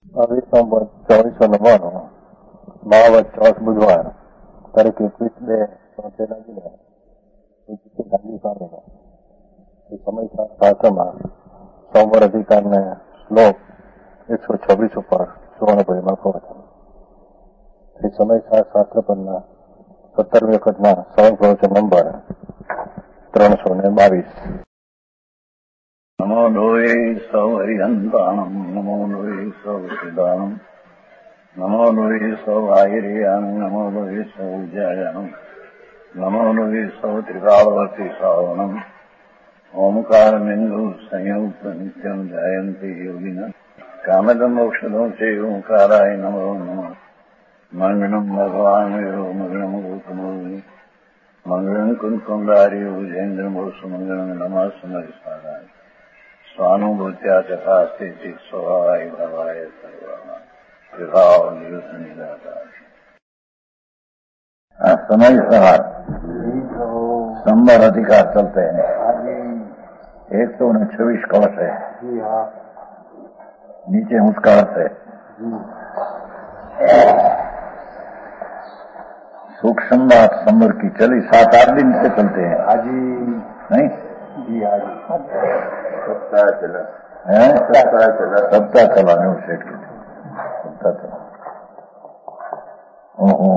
2499 મહાવત ચોથ બુધવાર તારીખ 21/2 લાગીને ગાંધી સ્વામીનો સમય શાસ્ત્રમાં સોમવાર અધિકારને શ્લોક 126 ઉપર સુવર્ણપુરીમાં પ્રવચન. શ્રી સમય શાસ્ત્ર પરના 17મી વખતના સવન પ્રવચન નંબર 322. નમો લોહે સૌ હરિહંતાણમ, નમો લોહે સૌ સિદ્ધાણમ, નમો લોહે સૌ આહિર્યાણમ, નમો લોહે સૌ વિજયાણમ, નમો લોહે સૌ ત્રિકાળવતી શ્રાવણમ. ઓમકારમિંદુ સંયુક્ત નિત્યમ જયંતિ યોગિન કામદમ મોક્ષદો છે ઓંકારાય નમો નમઃ. મંગળમ ભગવાન મંગળમ ગૌતમો મંગળમ કુંકુંડાર્યો જૈન્દ્રમોષ મંગળમ નમઃ સમરિસ્વાદાય સ્વાનુભૂત્યા ચકાસ્તે ચિત સ્વભાવાય ભવાય સર્વમાં વિભાવ નિયુત નિરાકાર. समय सवार संबर अधिकार चलते हैं. 126 कलश है, नीचे उसका अर्थ है. सूक्ष्म बात संबर की चली 7-8 दिन से चलते हैं. हाजी नहीं जी, हाजी सप्ताह चला है, सप्ताह चला नहीं सेठ के सप्ताह चला. ओहो,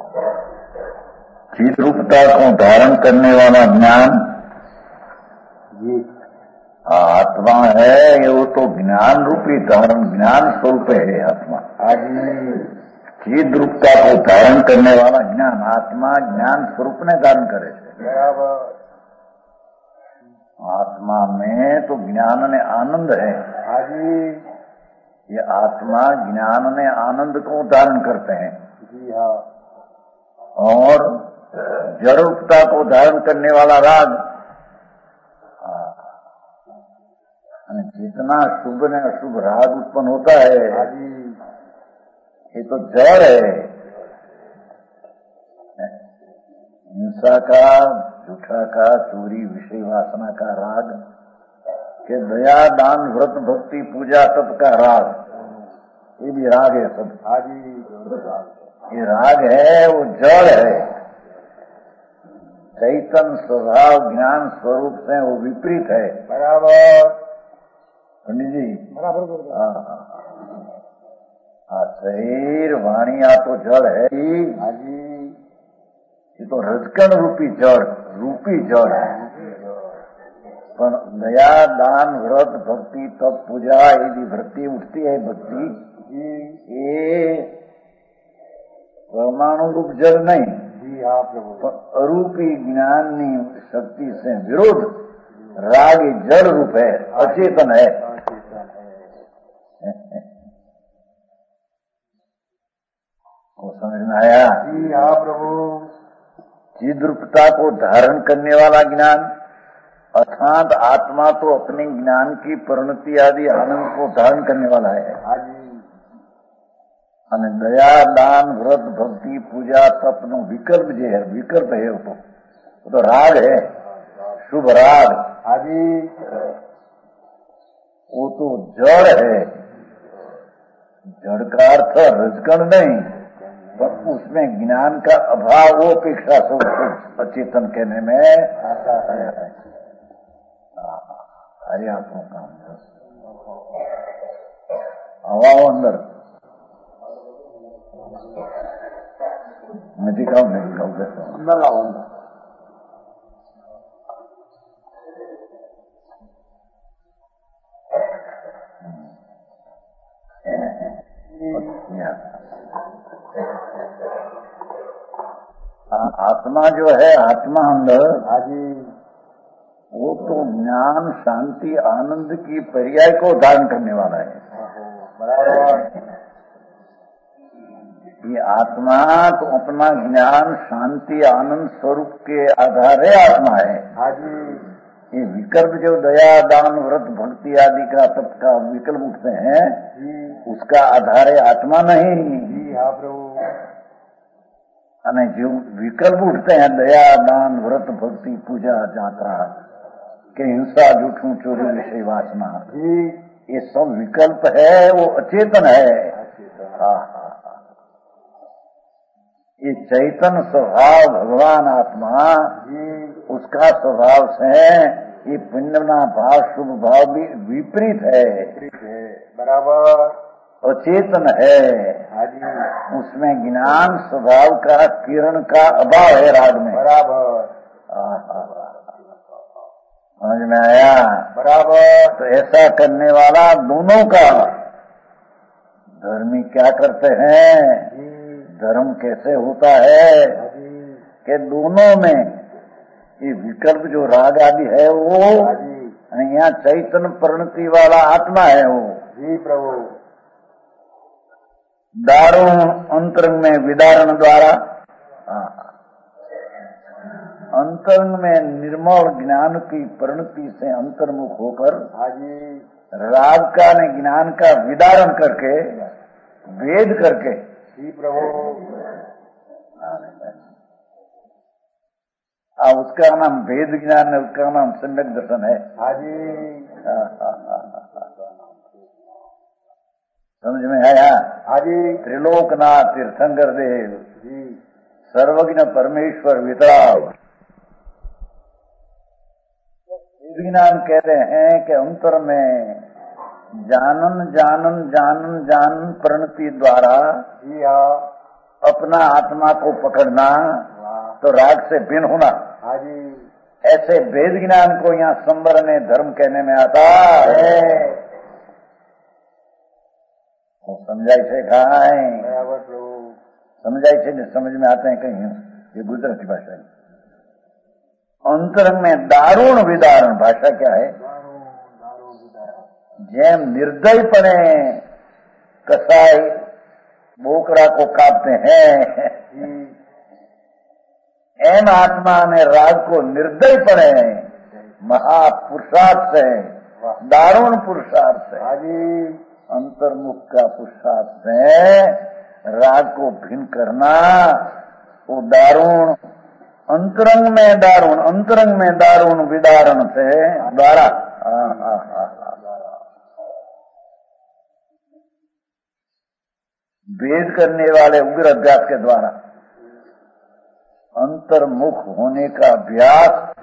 चित रूपता को धारण करने वाला ज्ञान जी आत्मा है. ये वो तो ज्ञान रूपी धारण, ज्ञान स्वरूप है आत्मा. हाजी चित रूपता को धारण करने वाला ज्ञान आत्मा ज्ञान स्वरूप ने धारण करे છે. बराबर. आत्मा में तो ज्ञान ने आनंद है. हाजी ये आत्मा ज्ञान ने आनंद को धारण करते हैं. जी हाँ. और जड़रूपता को धारण करने वाला राग, जितना शुभ ने अशुभ राग उत्पन्न होता है हाजी ये तो जड़ है. हिंसा का, झूठा का, चोरी, विषय वासना का राग, के दया, दान, व्रत, भक्ति, पूजा, तप का राग, ये भी राग है सब. हाजी ये राग है, वो जड़ है. चैतन्य स्वभाव ज्ञान स्वरूप से वो विपरीत है. बराबर. पंडित जी बराबर. हाँ, शरीर वाणी आ तो जड़ है. हाजी ये तो रजकण रूपी जड़, रूपी जड़ है. पर दया, दान, व्रत, भक्ति, तप, पूजा यदि वृत्ति उठती है भक्ति, ये परमाणु रूप जड़ नहीं, जी हाँ प्रभु. पर अरूपी ज्ञान शक्ति से विरोध राग जड़ रूप है, अचेतन है. को समझ में आया? जी हाँ प्रभु. चिद्रूपता को धारण करने वाला ज्ञान अर्थात आत्मा तो अपने ज्ञान की परिणति आदि आनंद को धारण करने वाला है. हाजी અને દયા, દાન, વ્રત, ભક્તિ, પૂજા, તપ નો વિકલ્પ જે है, વિકલ્પ है वो तो राग है, शुभ राग. हाजी वो तो जड़ है. जड़ का अर्थ रजकण नहीं, पर उसमें ज्ञान का अभाव वो अपेक्षा से अचेतन कहने में आता है. अरे आपको काम हवाओ अंदर मैं दिखाऊं देता हूँ. अंदर लाओ अंदर. आत्मा जो है, आत्मा अंदर, हाजी वो तो ज्ञान, शांति, आनंद की पर्याय को धारण करने वाला है. बराबर. ये आत्मा तो अपना ज्ञान, शांति, आनंद स्वरूप के आधारे आत्मा है. हाजी ये विकल्प जो दया, दान, व्रत, भक्ति आदि का तप का विकल्प उठते हैं, जी उसका आधार है आत्मा नहीं. जी हाँ प्रभु. અને जो विकल्प उठते हैं दया, दान, व्रत, भक्ति, पूजा, जात्रा के हिंसा, झूठू, चोरी, विषय वासना, जी ये सब विकल्प है, वो अचेतन है। ये चैतन्य स्वभाव भगवान आत्मा, उसका स्वभाव से ये पुण्यना भाव शुभ भाव भी विपरीत है, बराबर अचेतन है। उसमें ज्ञान स्वभाव का किरण का अभाव है राग में। बराबर समझ में आया? बराबर। तो ऐसा करने वाला दोनों का धर्मी क्या करते हैं? धर्म कैसे होता है कि दोनों में ये विकल्प जो राग आदि है वो यहाँ चैतन्य परिणति वाला आत्मा है वो। जी प्रभु। दारुण अंतरंग में विदारण द्वारा, अंतरंग में निर्मल ज्ञान की परिणति से अंतर्मुख होकर राग का ने ज्ञान का विदारण करके भेद करके। जी प्रभु। उसका नाम भेद ज्ञान है, उसका नाम सम्यक दर्शन है। समझ में आया? त्रिलोकनाथ तीर्थंकर देव सर्वज्ञ परमेश्वर वितराग। भेद ज्ञान कहते हैं कि अंतर में जानन जानन जानन जानन परिणति द्वारा अपना आत्मा को पकड़ना, तो राग से भिन्न होना। ऐसे भेद ज्ञान को यहाँ संवर में धर्म कहने में आता है। वो समझाई से कहा है, समझाई से नहीं समझ में आते हैं कहीं, ये गुजराती भाषा है। अंतरंग में दारुण विदारण भाषा क्या है? जेम निर्दयपणे कसाई बोकड़ा को काटते हैं, एम आत्मा ने राग को निर्दयपणे महापुरुषार्थ से, दारुण पुरुषार्थ से, अंतर्मुख का पुरुषार्थ से राग को भिन्न करना, वो दारुण अंतरंग में दारुण, अंतरंग में दारुण विदारण से द्वारा भेद करने वाले उग्र अभ्यास के द्वारा अंतर्मुख होने का अभ्यास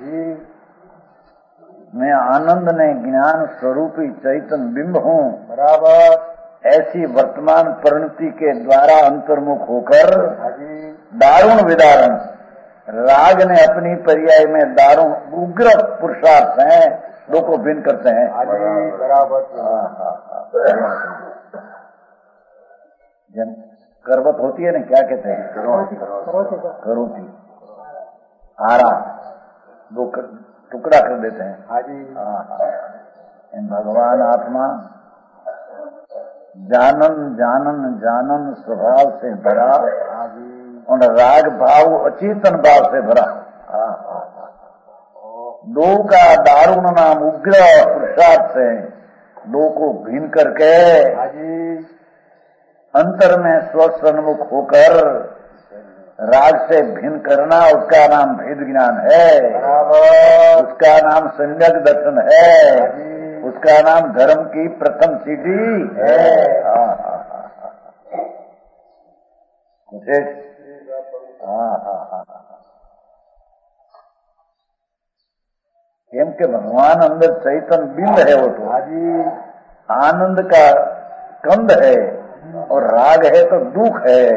में आनंद ने ज्ञान स्वरूपी चैतन्य बिंब हूँ, बराबर ऐसी वर्तमान परिणति के द्वारा अंतर्मुख होकर दारुण विदारण, राग ने अपनी पर्याय में दारुण उग्र पुरुषार्थ हैं, दो को भिन्न करते हैं। बराबर। जब करवत होती है ना, क्या कहते हैं? करोती आरा दो टुकड़ा कर देते हैं। भगवान आत्मा जानन जानन जानन स्वभाव से भरा और राग भाव अचेतन भाव से भरा, दो का दारुण नाम उग्र पुरुषार्थ से दो को भिन्न करके अंतर में स्वसन्मुख होकर राग से भिन्न करना, उसका नाम भेद ज्ञान है, उसका नाम सम्यक दर्शन है, उसका नाम धर्म की प्रथम सीढ़ी है। केम के भगवान अंदर चैतन्य बिंब है, वो तो आनंद का कंद है, और राग है तो दुख है।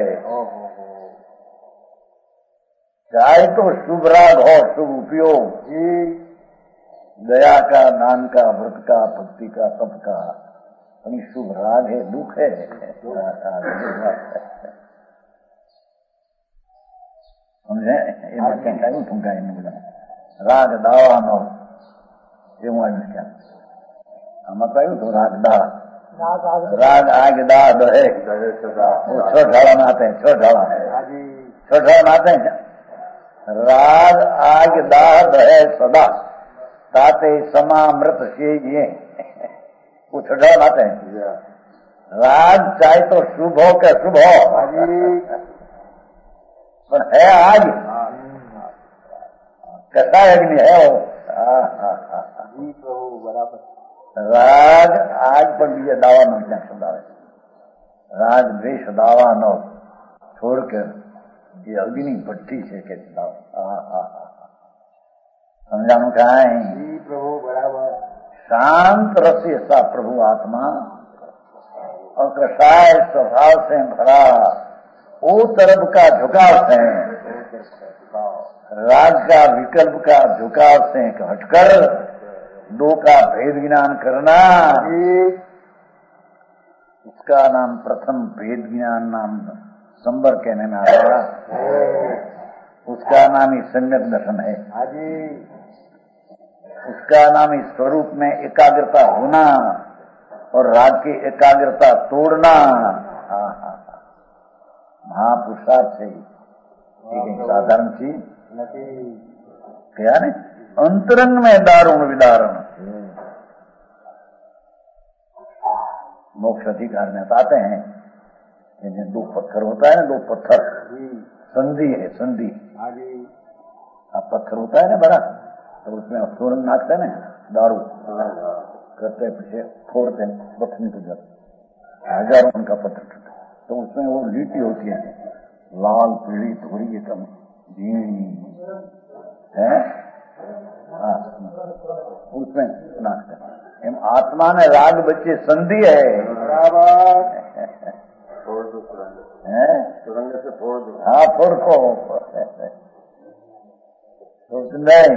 चाहे तो शुभ राग हो, शुभ उपयोग, दया का, दान का, व्रत का, भक्ति का, तप का, अपनी शुभ राग है, दुख है। समझे? ये बच्चे कहीं ठुमका ही नहीं राग दावा नो ये मुझे क्या हम बतायु तो राग दा राग आग दा दहे वो छोटा नाते हैं, छोटा नाते हैं। राग आग दा दहे सदा ताते समामृत से ये वो छोटा नाते हैं। राग चाहे तो शुभ हो क्या शुभ हो, पर है आग कैसा अग्नि है वो। जी प्रभु बराबर। રાગ આજ પણ બીજા દાવાનો ક્યાંક શબ્દ આવે છે. રાગ દ્વેષ દાવાનો છોડ કે જે અગ્નિ ભઠ્ઠી છે કે સમજાણું કાંઈ? જી પ્રભુ બરાબર. शांत रस सा प्रभु आत्मा और कषाय स्वभाव से भरा वो तरफ का झुकाव से राग का विकल्प का झुकाव से हटकर दो का भेद ज्ञान करना, उसका नाम प्रथम भेद ज्ञान नाम संबर कहने में आता है. उसका नाम ही सम्यक दर्शन है. उसका नाम इस स्वरूप में एकाग्रता होना और राग की एकाग्रता तोड़ना. महापुरुषार्थ है. साधारण चीज क्या ने अंतरंग में दारुण विदारण. मोक्ष अधिकार में बताते हैं कि दो पत्थर होता है ना, दो पत्थर संधि है. संधि पत्थर होता है ना बड़ा, तो उसमें सूरन नाखते ना दारू करते पीछे फोड़ते बथनी को जाते हजारों उनका पत्थर टूटे, तो उसमें वो लीटी होती है लाल पीली थोड़ी एकदम है, उसमें नाचते एम आत्मा ने राग बच्चे संधि है. सुरंग से फोड़ दो. हाँ फोड़ को नहीं.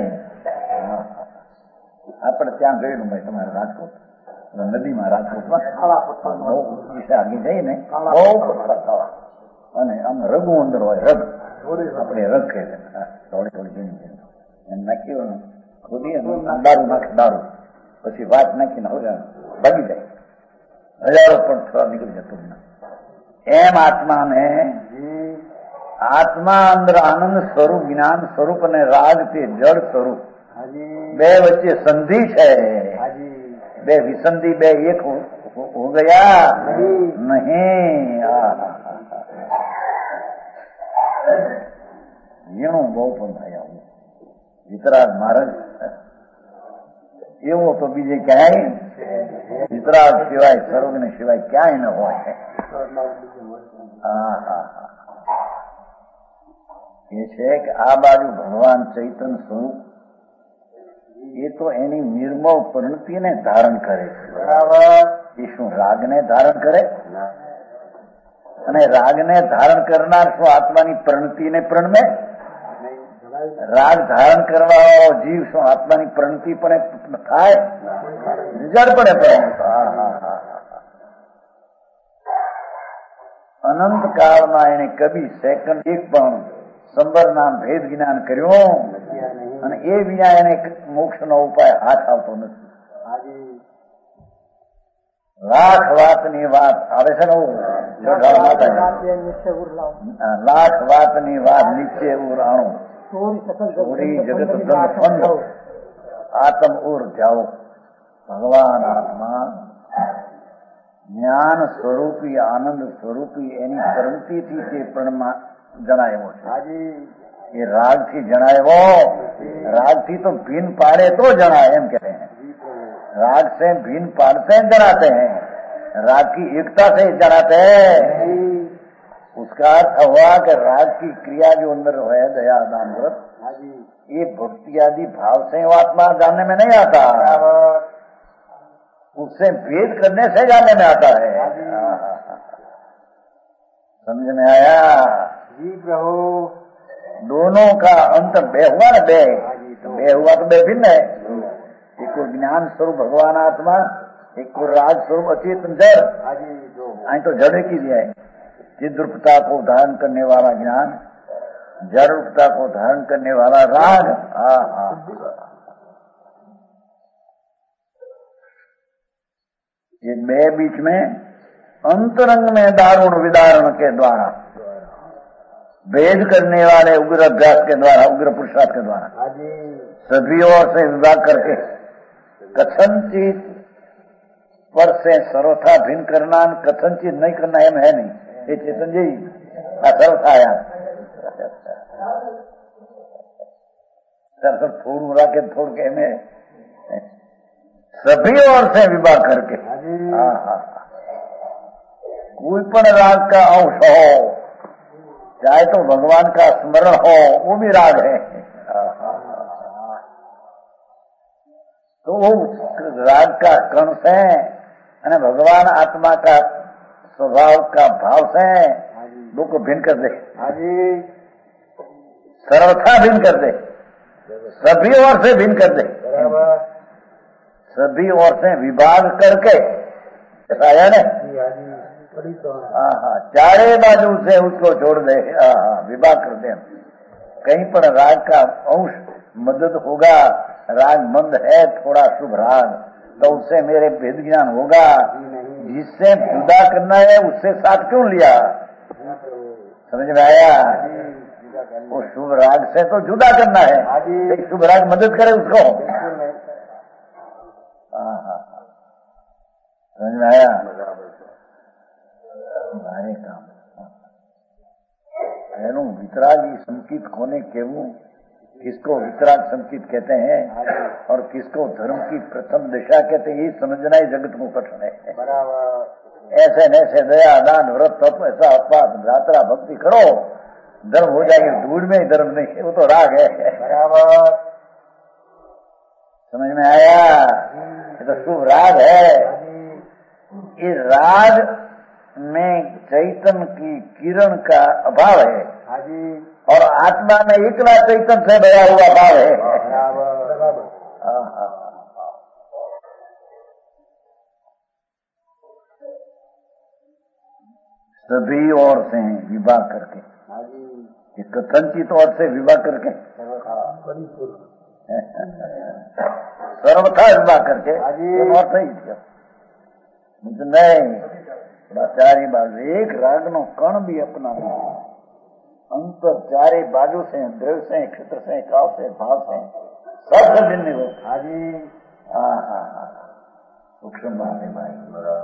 આપણે ત્યાં ગયેલું ભાઈ તમારે રાજકોટ નદીમાં રાજકોટમાં આગે જઈને બહુ પથ્થર ખાવા અને આમ રગું અંદર હોય. રગ આપણે રગ કહે છે થોડી થોડી જઈને એમ નાખી ખોદી દારૂ નાખે દારૂ પછી વાત નાખીને હવે ભાગી જાય. હજારો પણ થવા નીકળી જતું. એમ આત્માને આત્મા અંદર આનંદ સ્વરૂપ જ્ઞાન સ્વરૂપ અને રાગ તે જળ સ્વરૂપ બે વચ્ચે સંધિ છે. બે વિસંધિ બે એક હો ગયા નહીં. ઝીણું બહુ પણ થાય આવું. વિતરાગ મહારાજ એવો તો બીજે ક્યાંય વિતરાગ સિવાય સર્વજ્ઞ સિવાય ક્યાંય ન હોય. એ છે કે આ બાજુ ભગવાન ચૈતન્ય સ્વરૂપ એ તો એની નિર્મળ પરિણતિને ધારણ કરે છે. બરાબર. એ શું રાગને ધારણ કરે? અને રાગને ધારણ કરનાર શું આત્માની પરિણતિને પ્રણમે? રાગ ધારણ કરવા જીવ શું આત્માની પરિણતિ પણ થાય? જડપણે પ્રણમે. અનંત કાળમાં એને કભી સેકન્ડ એક પણ સંબર નામ ભેદ જ્ઞાન કર્યું અને એ વિના એને મોક્ષ નો ઉપાય હાથ આવતો નથી. લાખ વાતની વાત આવે છે ને, લાખ વાતની વાત નીચે ઉરાણું ચોરી જગત ફંડ આત્મ ઉર જાઓ. ભગવાન આત્મા જ્ઞાન સ્વરૂપી આનંદ સ્વરૂપી એની પરિણતિથી તે પ્રણમાં જણાવ્યો છે. ये राग થી जनाएवो, राग થી तो भिन्न पाड़े तो जनाए एम कहते हैं. राग से भिन्न पाड़ते हैं जनाते हैं, राग की एकता से जनाते हैं. उसका अर्थ हुआ कि राग की क्रिया जो अंदर है दया दान व्रत ये भक्ति आदि भाव से आत्मा जानने में नहीं आता, उससे भेद करने से जानने में आता है. समझ में आया? जी प्रभु. दोनों का अंतर बे हुआ ना, बे हुआ तो बे भिन्न है. एक को ज्ञान स्वरूप भगवान आत्मा, एक को राग स्वरूप अचेतन जड़. आई तो जड़ की दिया है. चिद रूपता को धारण करने वाला ज्ञान, जड़ रूपता को धारण करने वाला राग. ये बे बीच में अंतरंग में दारुण विदारण के द्वारा भेद करने वाले उग्र अभ्यास के द्वारा, उग्र पुरुषार्थ के द्वारा सभी ओर से विभाग करके कथनचित पर से सर्वथा भिन्न करना, कथनचित नहीं करना एम है नहीं. ये चेतन जी सर्वथा आया सर थोड़ू राके थोड़ के में सभी ओर से विवाह करके कोई पण राग का अंश हो, चाहे तो भगवान का स्मरण हो, वो भी राग है। तो वो राग का कण से અને भगवान आत्मा का स्वभाव का भाव से दो को भिन्न कर दे, सर्वथा भिन्न कर दे, सभी ओर से भिन्न कर दे, सभी ओर से विभाग करके ऐसा आया ना। हाँ, चारे बाजू से उसको छोड़ दे, विभाग कर दे। कहीं पर राग का अंश मदद होगा, राग मंद है थोड़ा शुभ राग, तो उससे मेरे भेद ज्ञान होगा। जिससे जुदा करना है उससे साथ क्यों लिया? समझ में आया? वो शुभ राग से तो जुदा करना है, एक शुभ राग मदद करे उसको। समझ में आया? મારે કામ એનું વિતરાગી સંકિત કોને કહેવું, किसको वितराग संकित कहते हैं और किसको धर्म की प्रथम दिशा कहते हैं, ये समझना ही जगत को कठिन है। ऐसे नैसे दया दान व्रत तप ऐसा अपवाद यात्रा भक्ति करो, धर्म हो जाएगी। धूल में ही धर्म नहीं है, वो तो राग है। समझ में आया? ये तो शुभ राग है। इस राग में चैतन्य की किरण का अभाव है और आत्मा में इतना चैतन्य से भरा हुआ भाव है। सभी ओर से विवाह करके, कथनचित ओर से विवाह करके, सर्वथा विवाह करके अर्थ ही नहीं। चारे बाजू एक राग नो कण भी अपना अंतर चारे बाजू से, द्रव्य से, क्षेत्र से, काल से, भाव से, सबसे भिन्न हो। सूक्ष्म बात है भाई।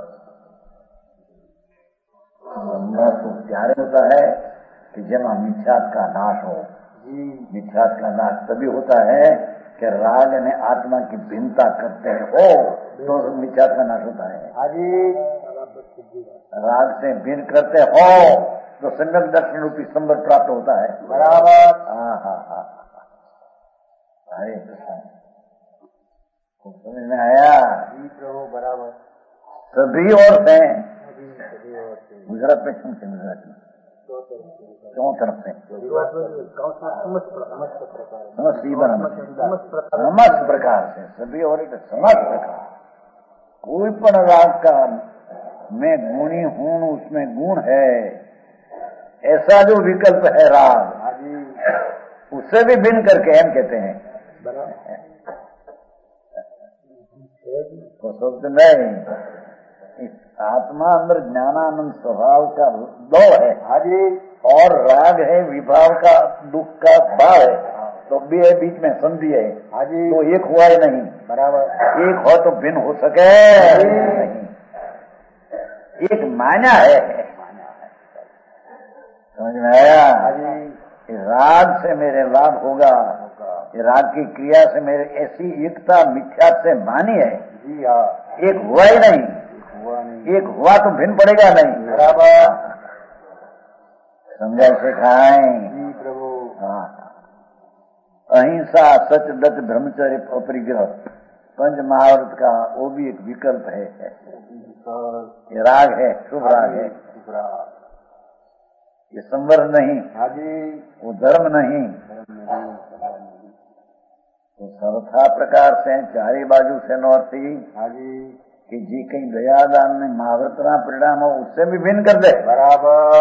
तो त्यारे होता है कि जब मिथ्यात का नाश हो। मिथ्यात का नाश तभी होता है कि राग ने आत्मा की भिन्नता करते हो, तो मिथ्यात का नाश होता है। राग से भिन्न करते हो तो सम्यक दर्शन रूपी संबर प्राप्त होता है। बराबर। हरे कृष्ण, समझ में आया? प्रभु बराबर। सभी ओर से गुजरात में सुनते, गुजरात में क्यों तरफ से समस्त प्रकार से सभी और समस्त प्रकार। कोई पण राग का मैं गुणी हूं, उसमें गुण है, ऐसा जो विकल्प है राग, उससे भी भिन्न करके हम कहते हैं। तो सोचते नहीं, इस आत्मा अंदर ज्ञानानंद स्वभाव का दो है और राग है विभाव का, दुख का भाव है, तो भी है बीच में संधि है, तो एक हुआ ही नहीं। बराबर। एक हो तो भिन्न हो सके नहीं, एक मान्या है। समझ में आया? राग से मेरे लाभ होगा, राग की क्रिया से मेरे ऐसी एकता मिथ्या से मानी है। जी हाँ, एक हुआ ही नहीं, एक हुआ तो भिन्न पड़ेगा नहीं। बराबर। समझा सिखाएं प्रभु। हाँ, अहिंसा सच दत्त ब्रह्मचर्य अपरिग्रह पंच महाव्रत का वो भी एक विकल्प है। ये राग है, शुभ राग है। ये संवर नहीं, वो धर्म नहीं। तो सर्वथा प्रकार से चारे बाजू से नौरती कि जी कहीं दयादान में महाव्रतना परिणाम हो, उससे भी भिन्न कर दे। बराबर।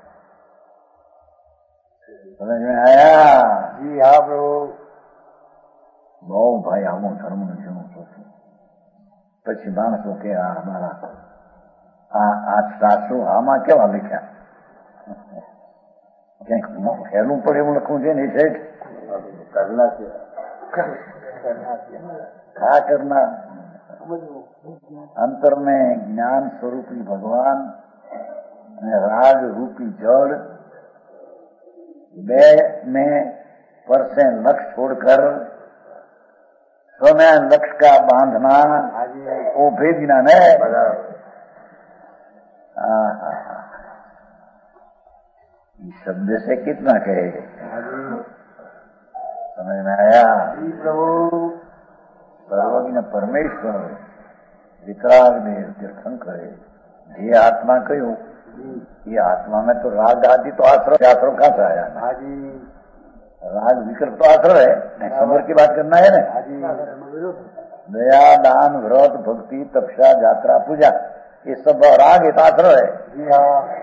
समझ में आया? जी हाँ प्रभु। बहुत भाई हम धर्म નું સોચું, પછી માણસો કે અમારા આ સાસુ આમાં કેવા લખ્યા, ક્યાંક હેલું પડે એવું લખવું છે ને સેઠ? करना क्या करना? अंतर में ज्ञान स्वरूपी भगवान राग रूपी जड़ बे में पर से लक्ष्य छोड़कर स्वयं लक्ष्य का बांधना वो भेद ज्ञान है। शब्द से कितना कहे, समझ में आया? प्रभु सर्वज्ञ परमेश्वर वितराग ने तीर्थंकर है, ये आत्मा कहो, ये आत्मा में तो राग आदि तो आश्रय कहाँ से आया? राग विकल्प तो आश्रय है, समर की बात करना है ना। दया दान व्रत भक्ति तपस्या यात्रा पूजा ये सब राग एक आश्रय है।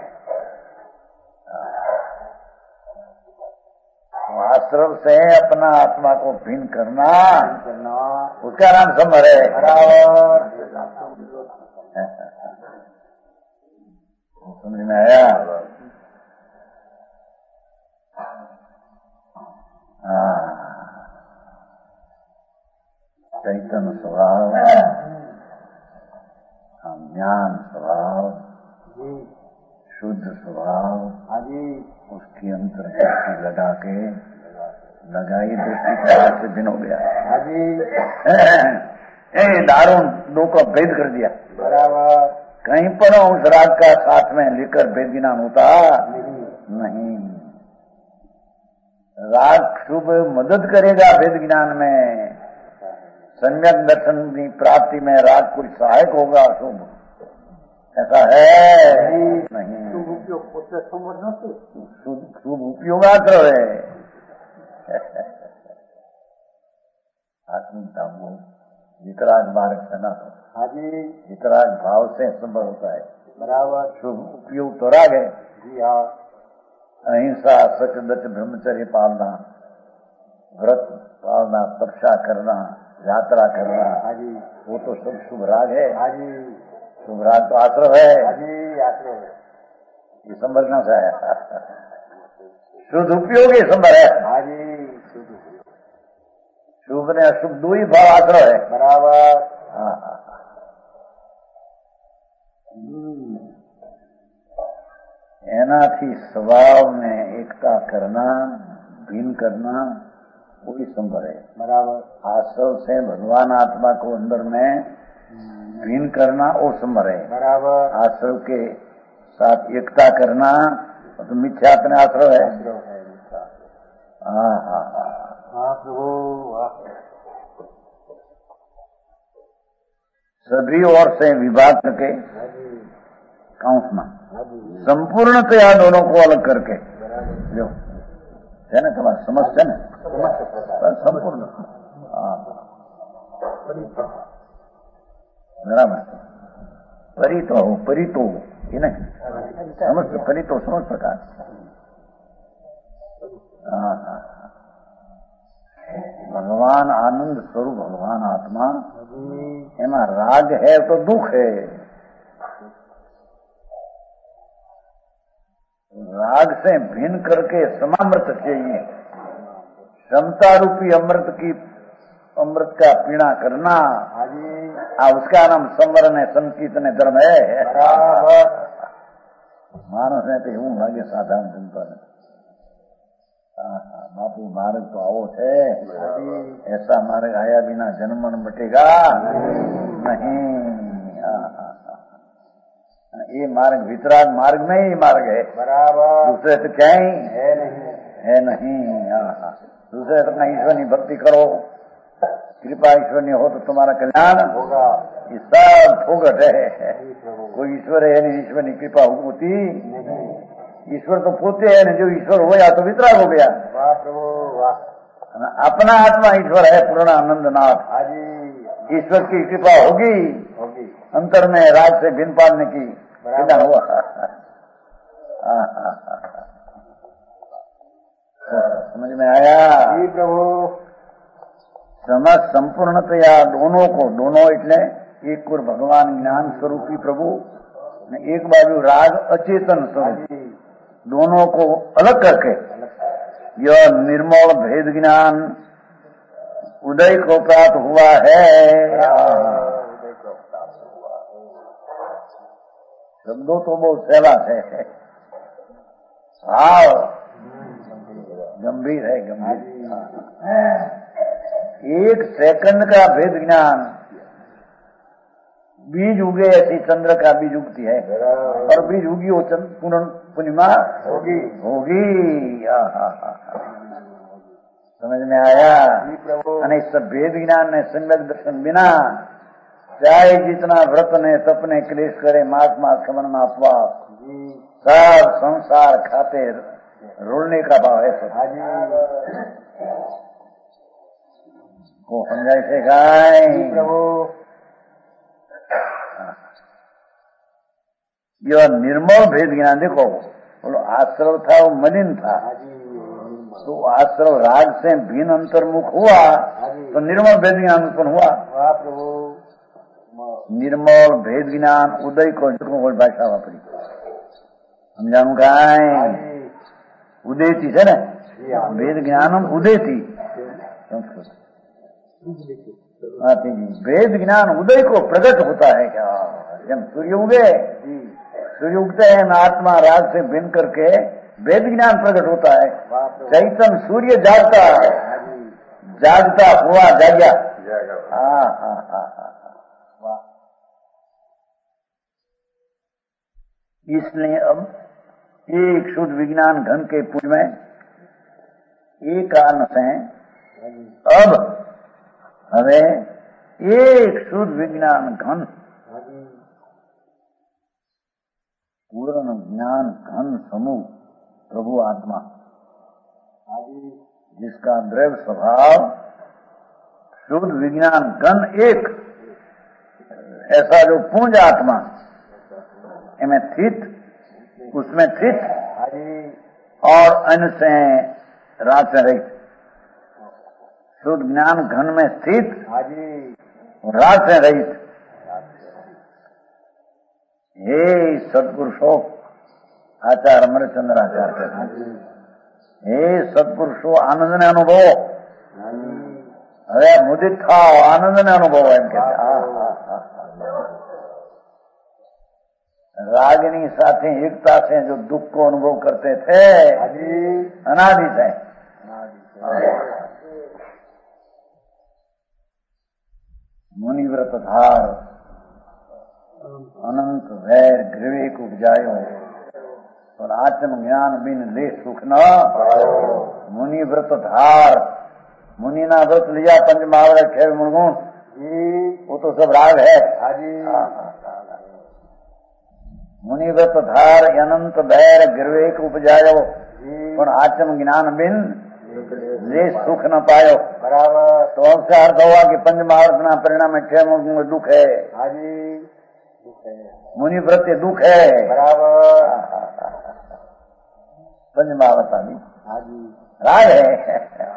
आश्रम से अपना आत्मा को भिन्न करना उसका नाम समर है। समझ में आया? चैतन्य स्वभाव, ज्ञान स्वभाव, शुद्ध स्वभाव, उसकी अंतर दृष्टि लगा के लगाई दृष्टि से दिन हो गया। दारू दो को भेद कर दिया। बराबर। कहीं पर उस राग का साथ में लेकर भेद ज्ञान होता नहीं। राग शुभ मदद करेगा भेद ज्ञान में, सम्यक दर्शन की प्राप्ति में राग कुछ सहायक होगा शुभ, ऐसा है नहीं। शुभ उपयोगात्र है। आत्मीयता वो वितराग मार्ग से न हो, वितराग भाव से संभव होता है। बराबर। शुभ उपयोग तो राग है। जी हाँ। अहिंसा सच दच ब्रह्मचर्य पालना, व्रत पालना, तपस्या करना, यात्रा करना, वो तो सब शुभ राग है। शुभ राग तो आश्रय है। आश्रय है। ये समझना से आया। शुद्ध उपयोग ये संभव है। शुभ ने अशुभ दो ही भाव आश्रय है। बराबर। एनाथी स्वभाव में एकता करना, भिन्न करना वो भी संभव है। बराबर। आश्रव से भगवान आत्मा को अंदर में भिन्न करना वो संभव है। बराबर। आश्रव के साथ एकता करना तो मिथ्या अपने आश्रव है। हाँ प्रभु। सभी ओर से विभाग करके काउंसना संपूर्णतया दोनों को अलग करके जो है ना तुम्हारा समझते ना संपूर्ण। बराबर। परितो ये नहीं समझ परितो समझ प्रकार। भगवान आनंद स्वरूप भगवान आत्मा एमा राग है तो दुख है। राग से भिन्न करके समामृत चाहिए। समता रूपी अमृत का पीणा करना उसका नाम संवरण है, संकीर्तन है, धर्म है। मानस है तो हूँ लागे साधारण जनता ने बापू मार्ग तो आओ है, ऐसा मार्ग आया बिना जन्म मन बटेगा नहीं। ये मार्ग वितराग मार्ग में ही मार्ग है। बराबर। दूसरे तो क्या ही है नहीं। दूसरे तो अपना ईश्वरी भक्ति करो, कृपा ईश्वरी हो तो तुम्हारा कल्याण होगा। ये सब फोगट है। कोई ईश्वर है नहीं, ईश्वर की कृपा होती। ईश्वर तो पोते है न, जो ईश्वर हो या तो वितराग हो गया। वाह प्रभु वाह। अपना आत्मा ईश्वर है पूर्ण आनंदनाथ। ईश्वर की कृपा होगी अंतर में राज से भिन्न पालने की कितना हुआ। समझ में आया? जी प्रभु। समझ संपूर्णतया दोनों को, दोनों એટલે एक और भगवान ज्ञान स्वरूपी प्रभु, एक बाजू राग अचेतन स्वरूप, दोनों को अलग करके यह निर्मल भेद ज्ञान उदय को प्राप्त हुआ है। शब्दों तो बहुत सहला है, भाव गंभीर है, गंभीर। एक सेकंड का भेद ज्ञान, बीज उगे ऐसी चंद्र का बीज उगती है और बीज उगी वो पूर्णिमा होगी। समझ में आया? અને सब भेद ज्ञान ने सम्यक दर्शन बिना चाहे जितना व्रत ने तपने क्लेश करे मास मास खमन में अपवा सब संसार खाते रोलने का भाव है वो समझाए थे गाय प्रभु। यह निर्मल भेद ज्ञान देखो, बोलो आश्रव था वो मलिन था, तो आश्रव राग से भिन्न अंतर्मुख हुआ तो निर्मल भेद ज्ञान उत्पन्न हुआ। प्रभु निर्मल भेद ज्ञान उदय को भाषा वापरी समझाऊ का उदय थी है ना, भेद ज्ञान उदय थी संस्कृत भेद ज्ञान उदय को प्रकट होता है क्या? जब सूर्य उगे, सूर्य उगते हैं आत्मा राग से भिन्न करके वेद ज्ञान प्रकट होता है। चैतन्य सूर्य जागता जागता हुआ जाग्या। इसलिए अब एक शुद्ध विज्ञान घन के पुंज में एक कारण से अब हमें एक शुद्ध विज्ञान घन पूर्ण ज्ञान घन समूह प्रभु आत्मा जिसका द्रव्य स्वभाव शुद्ध विज्ञान घन एक ऐसा जो पुंज आत्मा में स्थित, उसमें स्थित और अन्य से राग से रहित शुद्ध ज्ञान घन में स्थित राग से रहित हे सत्पुरुषों आचार्य अमरचंद्र आचार्य कहते हैं, हे सत्पुरुषों आनंद ने अनुभव, अरे मुदित था आनंद ने अनुभव है कहते। रागिनी साथी एकता से जो दुख को अनुभव करते थे अनादि से, मुनि व्रत धार अनंत वैर ग्रीवेक उपजायो और आत्म ज्ञान बिन ले सुख न। मुनि व्रत धार, मुनि ना व्रत लिया पंच महावर खेल मुणगुण, वो तो सब राग है। मुनि व्रत धार अनंत वैर गिरवेक उपजायो और आत्म ज्ञान बिन ले सुख न पायो। बराबर। तो अब से अर्थ हुआ कि पंच महावर परिणाम में खेल मुणगुण दुख है। मुनि व्रत दुख है। बराबर। पंचमावता भी राग है।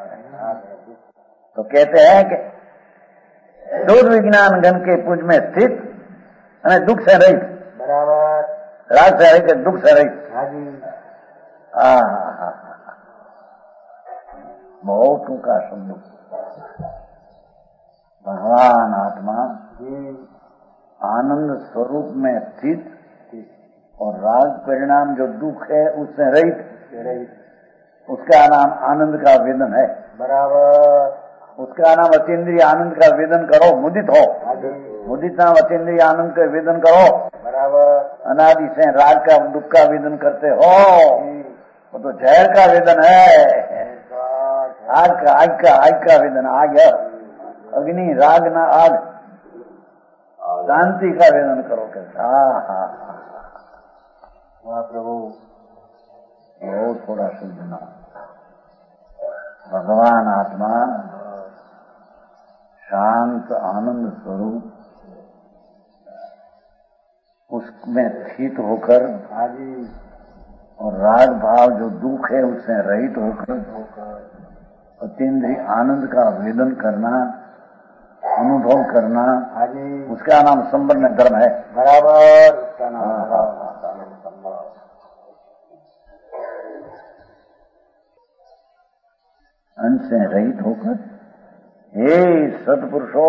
तो कहते हैं कि शुद्ध विज्ञान घन के पुंज में स्थित दुख से रहित, बराबर, राग से रहित दुख से रहित। बहुत का शब्द भगवान आत्मा आनंद स्वरूप में स्थित और राग परिणाम जो दुख है उससे रहित, उसका नाम आनंद का वेदन है। बराबर। उसका नाम अतीन्द्रिय आनंद का वेदन करो, मुदित हो। मुदित नाम अतीन्द्रिय आनंद का वेदन करो। बराबर। अनादि से राग का दुख का वेदन करते हो, वो तो जहर का वेदन है। आग का वेदन, आग है अग्नि, राग ना आग, शांति का वेदन करो। कैसा प्रभु बहुत थोड़ा सुनना। भगवान आत्मा शांत आनंद स्वरूप उसमें स्थित होकर और राग भाव जो दुख है उससे रहित होकर अतीन्द्रिय आनंद का वेदन करना, अनुभव करना, उसका नाम संपन्न धर्म है। बराबर। उसका नाम अंश से रहित होकर हे सत्पुरुषो,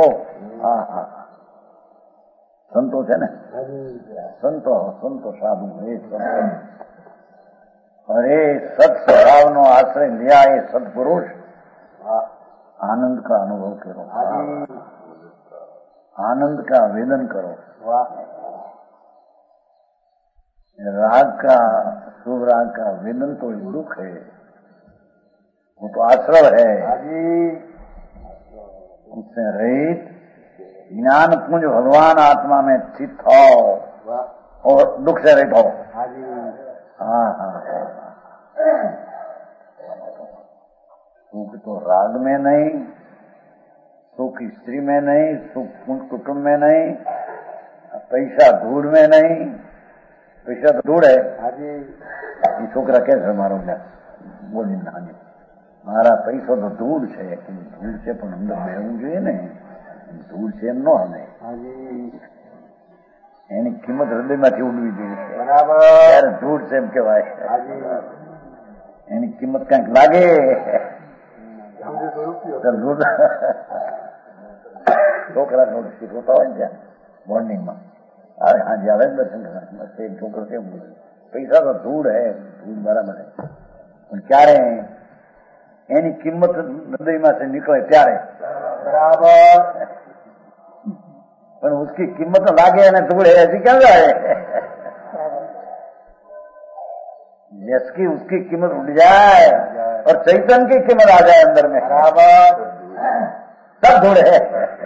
संतोष है ना, संतो साधु हे संतो, अरे सत स्वभाव नो आश्रय लिया ये सत्पुरुष आनंद का अनुभव करो, हाजी आनंद का वेदन करो। वाह राग का, शुभ राग का वेदन तो दुख है, वो तो आश्रव है। हाजी उससे रहित ज्ञान पुंज भगवान आत्मा में चित हो वाह और दुख से रहित हो। हाजी हाँ हाँ हाँ, सुख तो राग में नहीं, सुख स्त्री में नहीं, सुख कुटुंब में नहीं, पैसा धूड़ में नहीं। पैसा तो धूड़ है। हाजी ये छोकरा कैसे मारो बोली नानी मारा पैसो तो धूड़ છે, ધૂળ છે પણ અંદર બેહવું જોઈએ ને, ધૂળ છે એમ ન હમે, हाजी એની કિંમત હૃદયમાંથી ઉડવી જોઈએ, बराबर ત્યારે ધૂળ છે એમ કહેવાય। हाजी એની કિંમત કંઈક લાગે समझे तो रुपये તો ધૂળ છોકરા શીખવતા હોય ને ત્યાં મોર્નિંગમાં આવે, હાજી આવે દર્શન કરવા, એક છોકરો કેમ બોલે પૈસા તો ધૂળ હે, ધૂળ બરાબર है, પણ ક્યારે એની કિંમત હૃદયમાંથી નીકળે ત્યારે बराबर પણ उसकी कीमत लागे અને धूल है ऐसी क्या जाए। जिसकी उसकी कीमत उठ जाए और चैतन्य की कीमत आ जाए अंदर में, बराबर सब धूल है।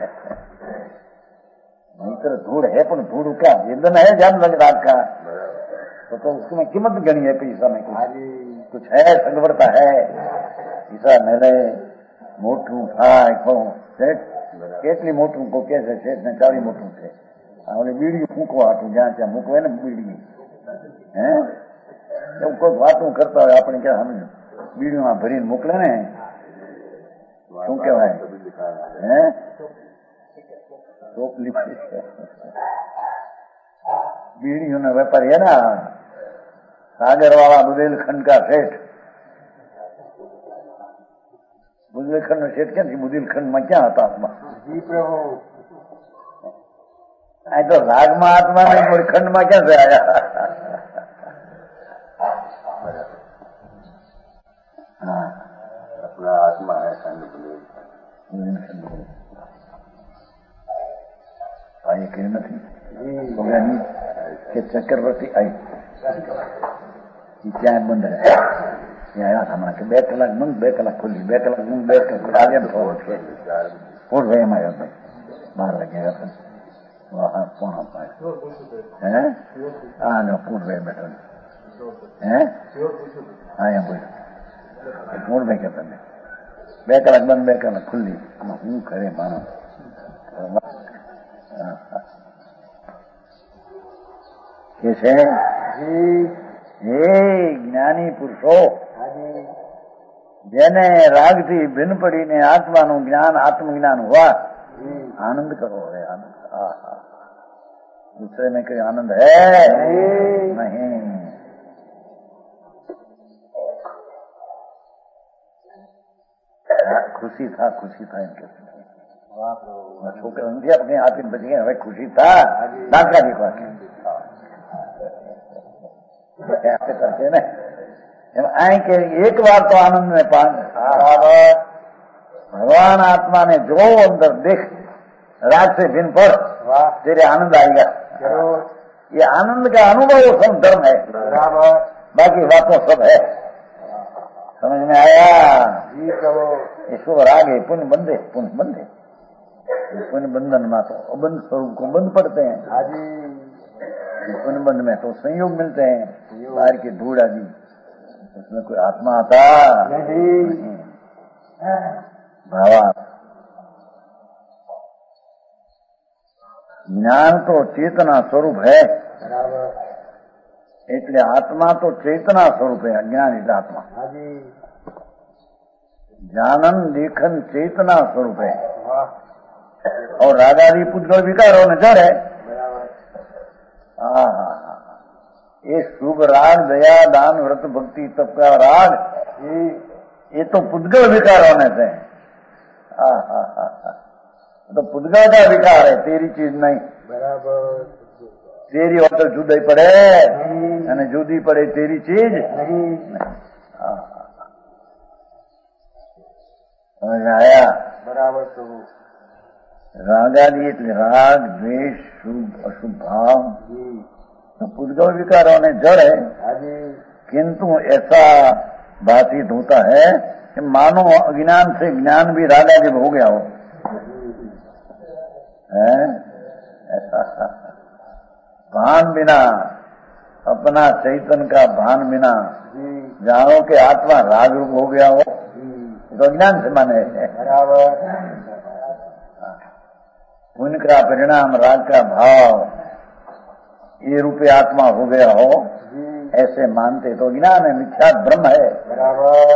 नहीं तो धूल है पण धूल का वेदन है जान लग रात का, तो उसमें कीमत गणी है पैसा में, हाजी कुछ है सगवड़ता है। ईसा मेरे मोटू થાય શેઠ કેટલી મોટું કો કે છે શેઠ ને 40 મોટું છે, આવડે બીડી ફૂંકવા હાટું જ્યાં ત્યાં મૂકવે ને બીડી, હે એવું કોઈ વાતું કરતા હોય આપણે ક્યાં સમજ બીડીમાં ભરીને મોકલે ને, શું કહેવાય હે ટોપલી બીડીઓના વેપારી है ना, सागर वाला बुंदेलखंड का सेठ, बुंदेलखंड में सेठ क्या थी, बुंदेलखंड में क्या आता आत्मा जी प्रभु आई तो राग में आत्मा नहीं, खंड में क्या से आया। हाँ अपना आत्मा है खंड आई कही नहीं तो કે ચક્રવર્તી आई ત્યાં બંધ રહે, ત્યાં આવ્યા હમણાં કે 2 કલાક બંધ 2 કલાક ખુલ્લી, 2 કલાક બંધ 2 કલાક આજે થોડો છે પૂર ભાઈ એમાં આવ્યો ભાઈ 12 વાગ્યા હતા પોણા 5 હે હા નો પૂર ભાઈ બેઠો હે હા એમ બોલ્યો પૂર ભાઈ કહેતા ને 2 કલાક બંધ 2 કલાક ખુલ્લી, આમાં હું કરે માણસ કે છે હે જ્ઞાની પુરુષો, જેને રાગથી ભિન્ન પડીને આત્માનું જ્ઞાન આત્મજ્ઞાન हुआ, आनंद करो है आनंद। दूसरे में कोई आनंद है नहीं। खुशी था इनके छोकरा નથી આપણે આપીને બચી ગયા, હવે ખુશી था દાખલા દીખવા ऐसे करते ना आए के एक बार तो आनंद में पाए, भगवान आत्मा ने जो अंदर देख राग से भिन्न पर तेरे आनंद आएगा। ये आनंद का अनुभव सब धर्म है, बाकी बातों सब है। समझ में आया? ये शुभ राग है, पुण्य बंधे पुण्य बंधन में तो अबंध स्वरूप को बंध पड़ते हैं, पुण्य बंध में तो संयोग मिलते हैं, बाहर की धूड़ आदि उसमें कोई आत्मा आता नहीं। भावा ज्ञान तो चेतना स्वरूप है, એટલે આત્મા તો ચેતના સ્વરૂપ है, अज्ञान એટલે आत्मा जानन लेखन चेतना स्वरूप है, और रागादि पुद्गल विकारों में जड़ है। ये शुभ राग दया दान व्रत भक्ति तप का राग ये तो पुद्गल विकार होने से, तो पुद्गल का विकार है, तेरी चीज नहीं। बराबर तेरी होटल जुदाई पड़े અને જુદી પડે તેરી ચીજ આયા બરાબર પ્રભુ. રાગાદી એટલે રાગ, દ્વેષ, શુભ અશુभ भाव જી. तो पुद्गल विकारों ने जड़ है, હાજી. किंतु ऐसा भाषित होता है कि मानो अज्ञान से ज्ञान भी रागादि हो गया हो, है ऐसा भान बिना, अपना चैतन्य का भान बिना જી. जानो कि आत्मा राग रूप हो गया हो, જી. तो अज्ञान से माने है। બરાબર. उनका परिणाम राग का भाव ये रूपे आत्मा हो गया हो, જી. ऐसे मानते तो ज्ञान है, मिथ्या ब्रह्म है। બરાબર.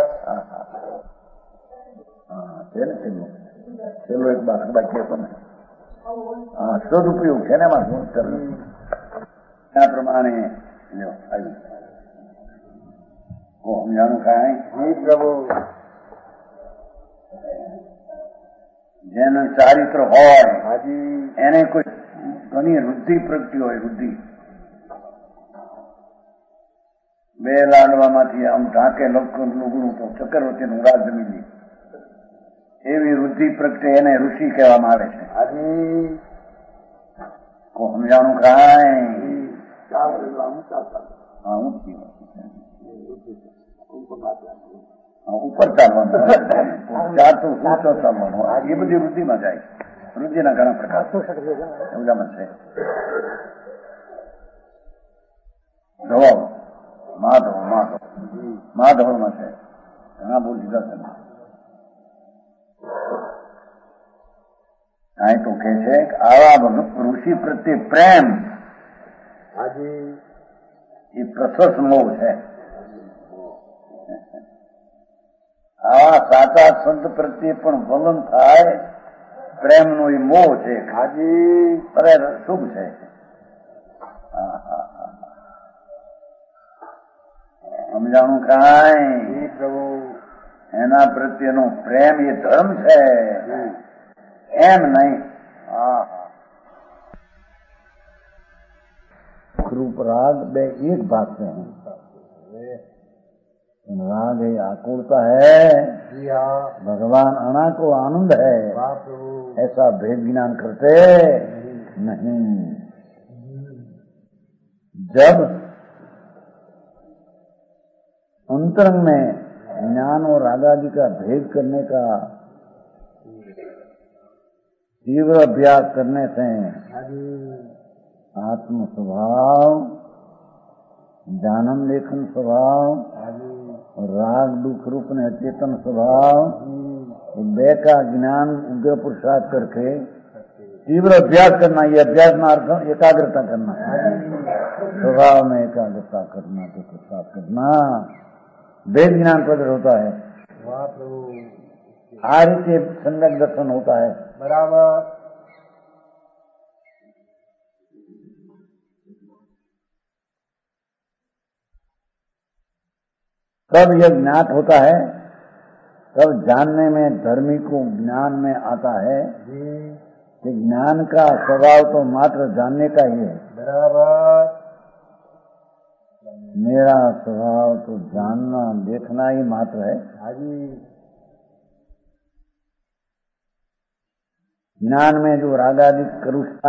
चलो एक बात बाकी है तुम्हें सदुपयोग है ना मां प्रमाणे हम जाणू खाए જી પ્રભુ. જેનું ચારિત્ર હોય હાજી. એને કોઈ ઘણી વૃદ્ધિ પ્રગટી હોય, વૃદ્ધિ બે લાડવામાંથી આમ ઢાંકે લુગડું તો ચક્રવર્તીનું રાજ જમી લે એવી વૃદ્ધિ પ્રગટે એને ઋષિ કહેવામાં આવે છે. હાજી. સમજાણું ખાય ઉપર ચાલવાનું, ચાલતું ઊંચો ચાલવાનું, એ બધી વૃદ્ધિમાં જાય. વૃદ્ધિના ઘણા પ્રકાર સમજામાં છે. ધવલ માધવ માધવ માધવમાં છે ઘણા બહુ જુદા છે. અહીં તો કહે છે કે આવા ઋષિ પ્રત્યે પ્રેમ હાજી. એ પ્રશસ્ત મોહ છે. આવા સાચા સંત પ્રત્યે પણ વલન થાય પ્રેમનો એ મોહ છે. હાજી. અરે શુભ છે. સમજાણું કાંઈ જી પ્રભુ. એના પ્રત્યેનો પ્રેમ એ ધર્મ છે, એમ નહીં. रूप राग बे एक बात से हैं. राग है आकुलता है, जी हाँ. भगवान अणा को आनंद है, वाह प्रभु. ऐसा भेद ज्ञान करते नहीं. जब अंतरंग में ज्ञान और रागादि का भेद करने का तीव्र अभ्यास करने से आत्म स्वभाव, जानन लेखन स्वभाव और राग दुख रूप ने अचेतन स्वभाव, बे का ज्ञान उग्र पुरुषार्थ करके तीव्र अभ्यास करना, ये अभ्यास में अर्थ एकाग्रता करना, स्वभाव में एकाग्रता करना, तो पुरुषार्थ करना, वेद ज्ञान प्रकट होता है. वाह प्रभु. आ रीते सम्यक दर्शन होता है. बराबर. तब यह ज्ञात होता है, तब जानने में धर्मी को ज्ञान में आता है कि ज्ञान का स्वभाव तो मात्र जानने का ही है. बराबर. मेरा स्वभाव तो जानना देखना ही मात्र है. हाजी. ज्ञान में जो रागादि करुषता,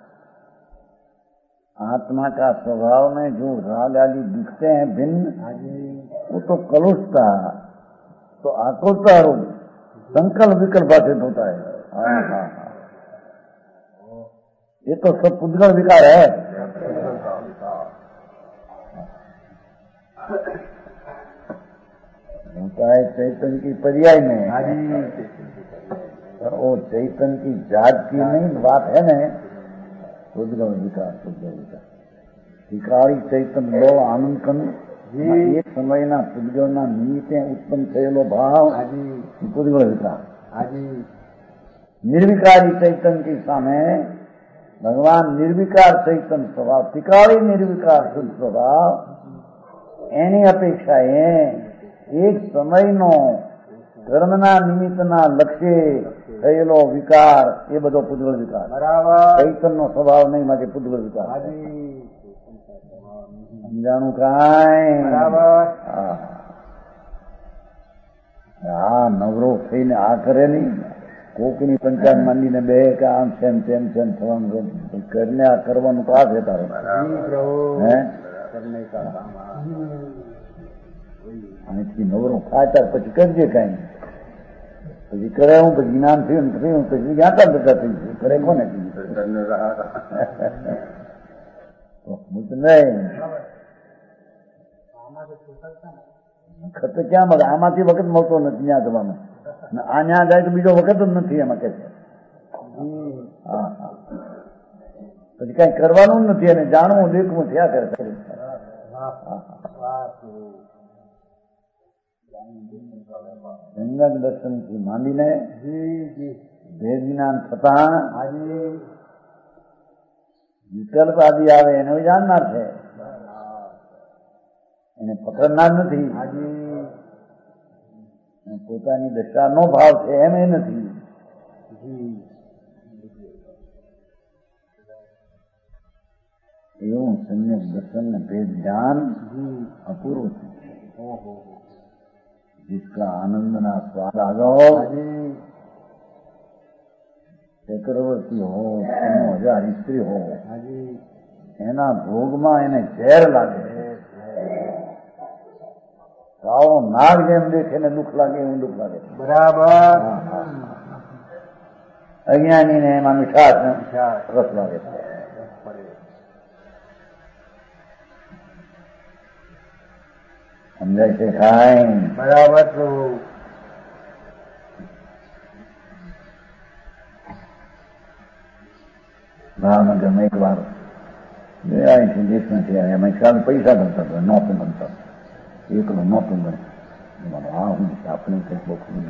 आत्मा का स्वभाव में जो राग आदि दिखते हैं भिन्न, वो तो कलुषता, तो आकुलता रूप संकल्प विकल्प बाधित होता है. ये तो सब पुद्गल विकार है. होता है चैतन्य की पर्याय में, वो चैतन्य की जात की नहीं बात है न. पुद्गल विकार, पुद्गल विकार विकारी चैतन्य बो आनंद कंद एक समयना पुद्गलना निमित्ते उत्पन्न થયેલો ભાવ પુદ્ગલ વિકાર. निर्विकारी चैतन्य की सामे भगवान निर्विकार चैतन्य स्वभाव, त्रिकाली निर्विकार शुद्ध स्वभाव, એની અપેક્ષાએ એક સમયનો કર્મના નિમિત્તના લક્ષ્ય થયેલો વિકાર એ બધો પુદ્ગલ વિકાર. ચૈતન્યનો સ્વભાવ નહીં, માટે પુદ્ગલ વિકાર. સમજાણું કાંઈ? આ નવરો થઈને આ કરે નહીં, કોકની પંચાયત માંડીને બે કે આમ છે તેમ છે થવાનું કરીને આ કરવાનું તો આ છે તારે. હે અહીંથી નવરો ખાય ત્યાર પછી કરજે કઈ, પછી કરે હું પછી જ્ઞાન થયું પછી જ્ઞાતા બધા થઈ ગયું, કરે કોને નહીં ખત ક્યાં મળે, આમાંથી વખત મળતો નથી ત્યાં જવાનો, આ ત્યાં જાય તો બીજો વખત જ નથી એમાં કે છે. હા હા પછી કઈ કરવાનું નથી અને જાણવું દેખવું થયા કરે. ગંગા દર્શન થી માંડીને ભેદ જ્ઞાન થતા વિકલ્પ આદિ આવે એને જાણનાર છે, એને પકડનાર નથી. પોતાની દશાનો ભાવ છે એમ એ નથી. એવું સમ્યક દર્શન ને ભેદ જ્ઞાન અપૂર્વ છે. जिसका आनंद ना स्वाद आ गयो, चक्रवर्ती हो 1000 स्त्री हो, એના ભોગમાં એને ઝેર લાગે. કાળો નાગ જેમ દેખે ને દુઃખ લાગે એવું દુઃખ લાગે. બરાબર. અજ્ઞાની ને એમાં મીઠાશ રસ લાગે. સમજાય છે ખાય બરાબર. પ્રભુ ભાવનગરમાં એક વાર અહીંથી દેશમાંથી આવ્યા, એમાં ખ્યાલ પૈસા ગણતા હતા, નોતું ગણતા, એકલો નોતું ગણે. હા હું આપણે કંઈક બોખું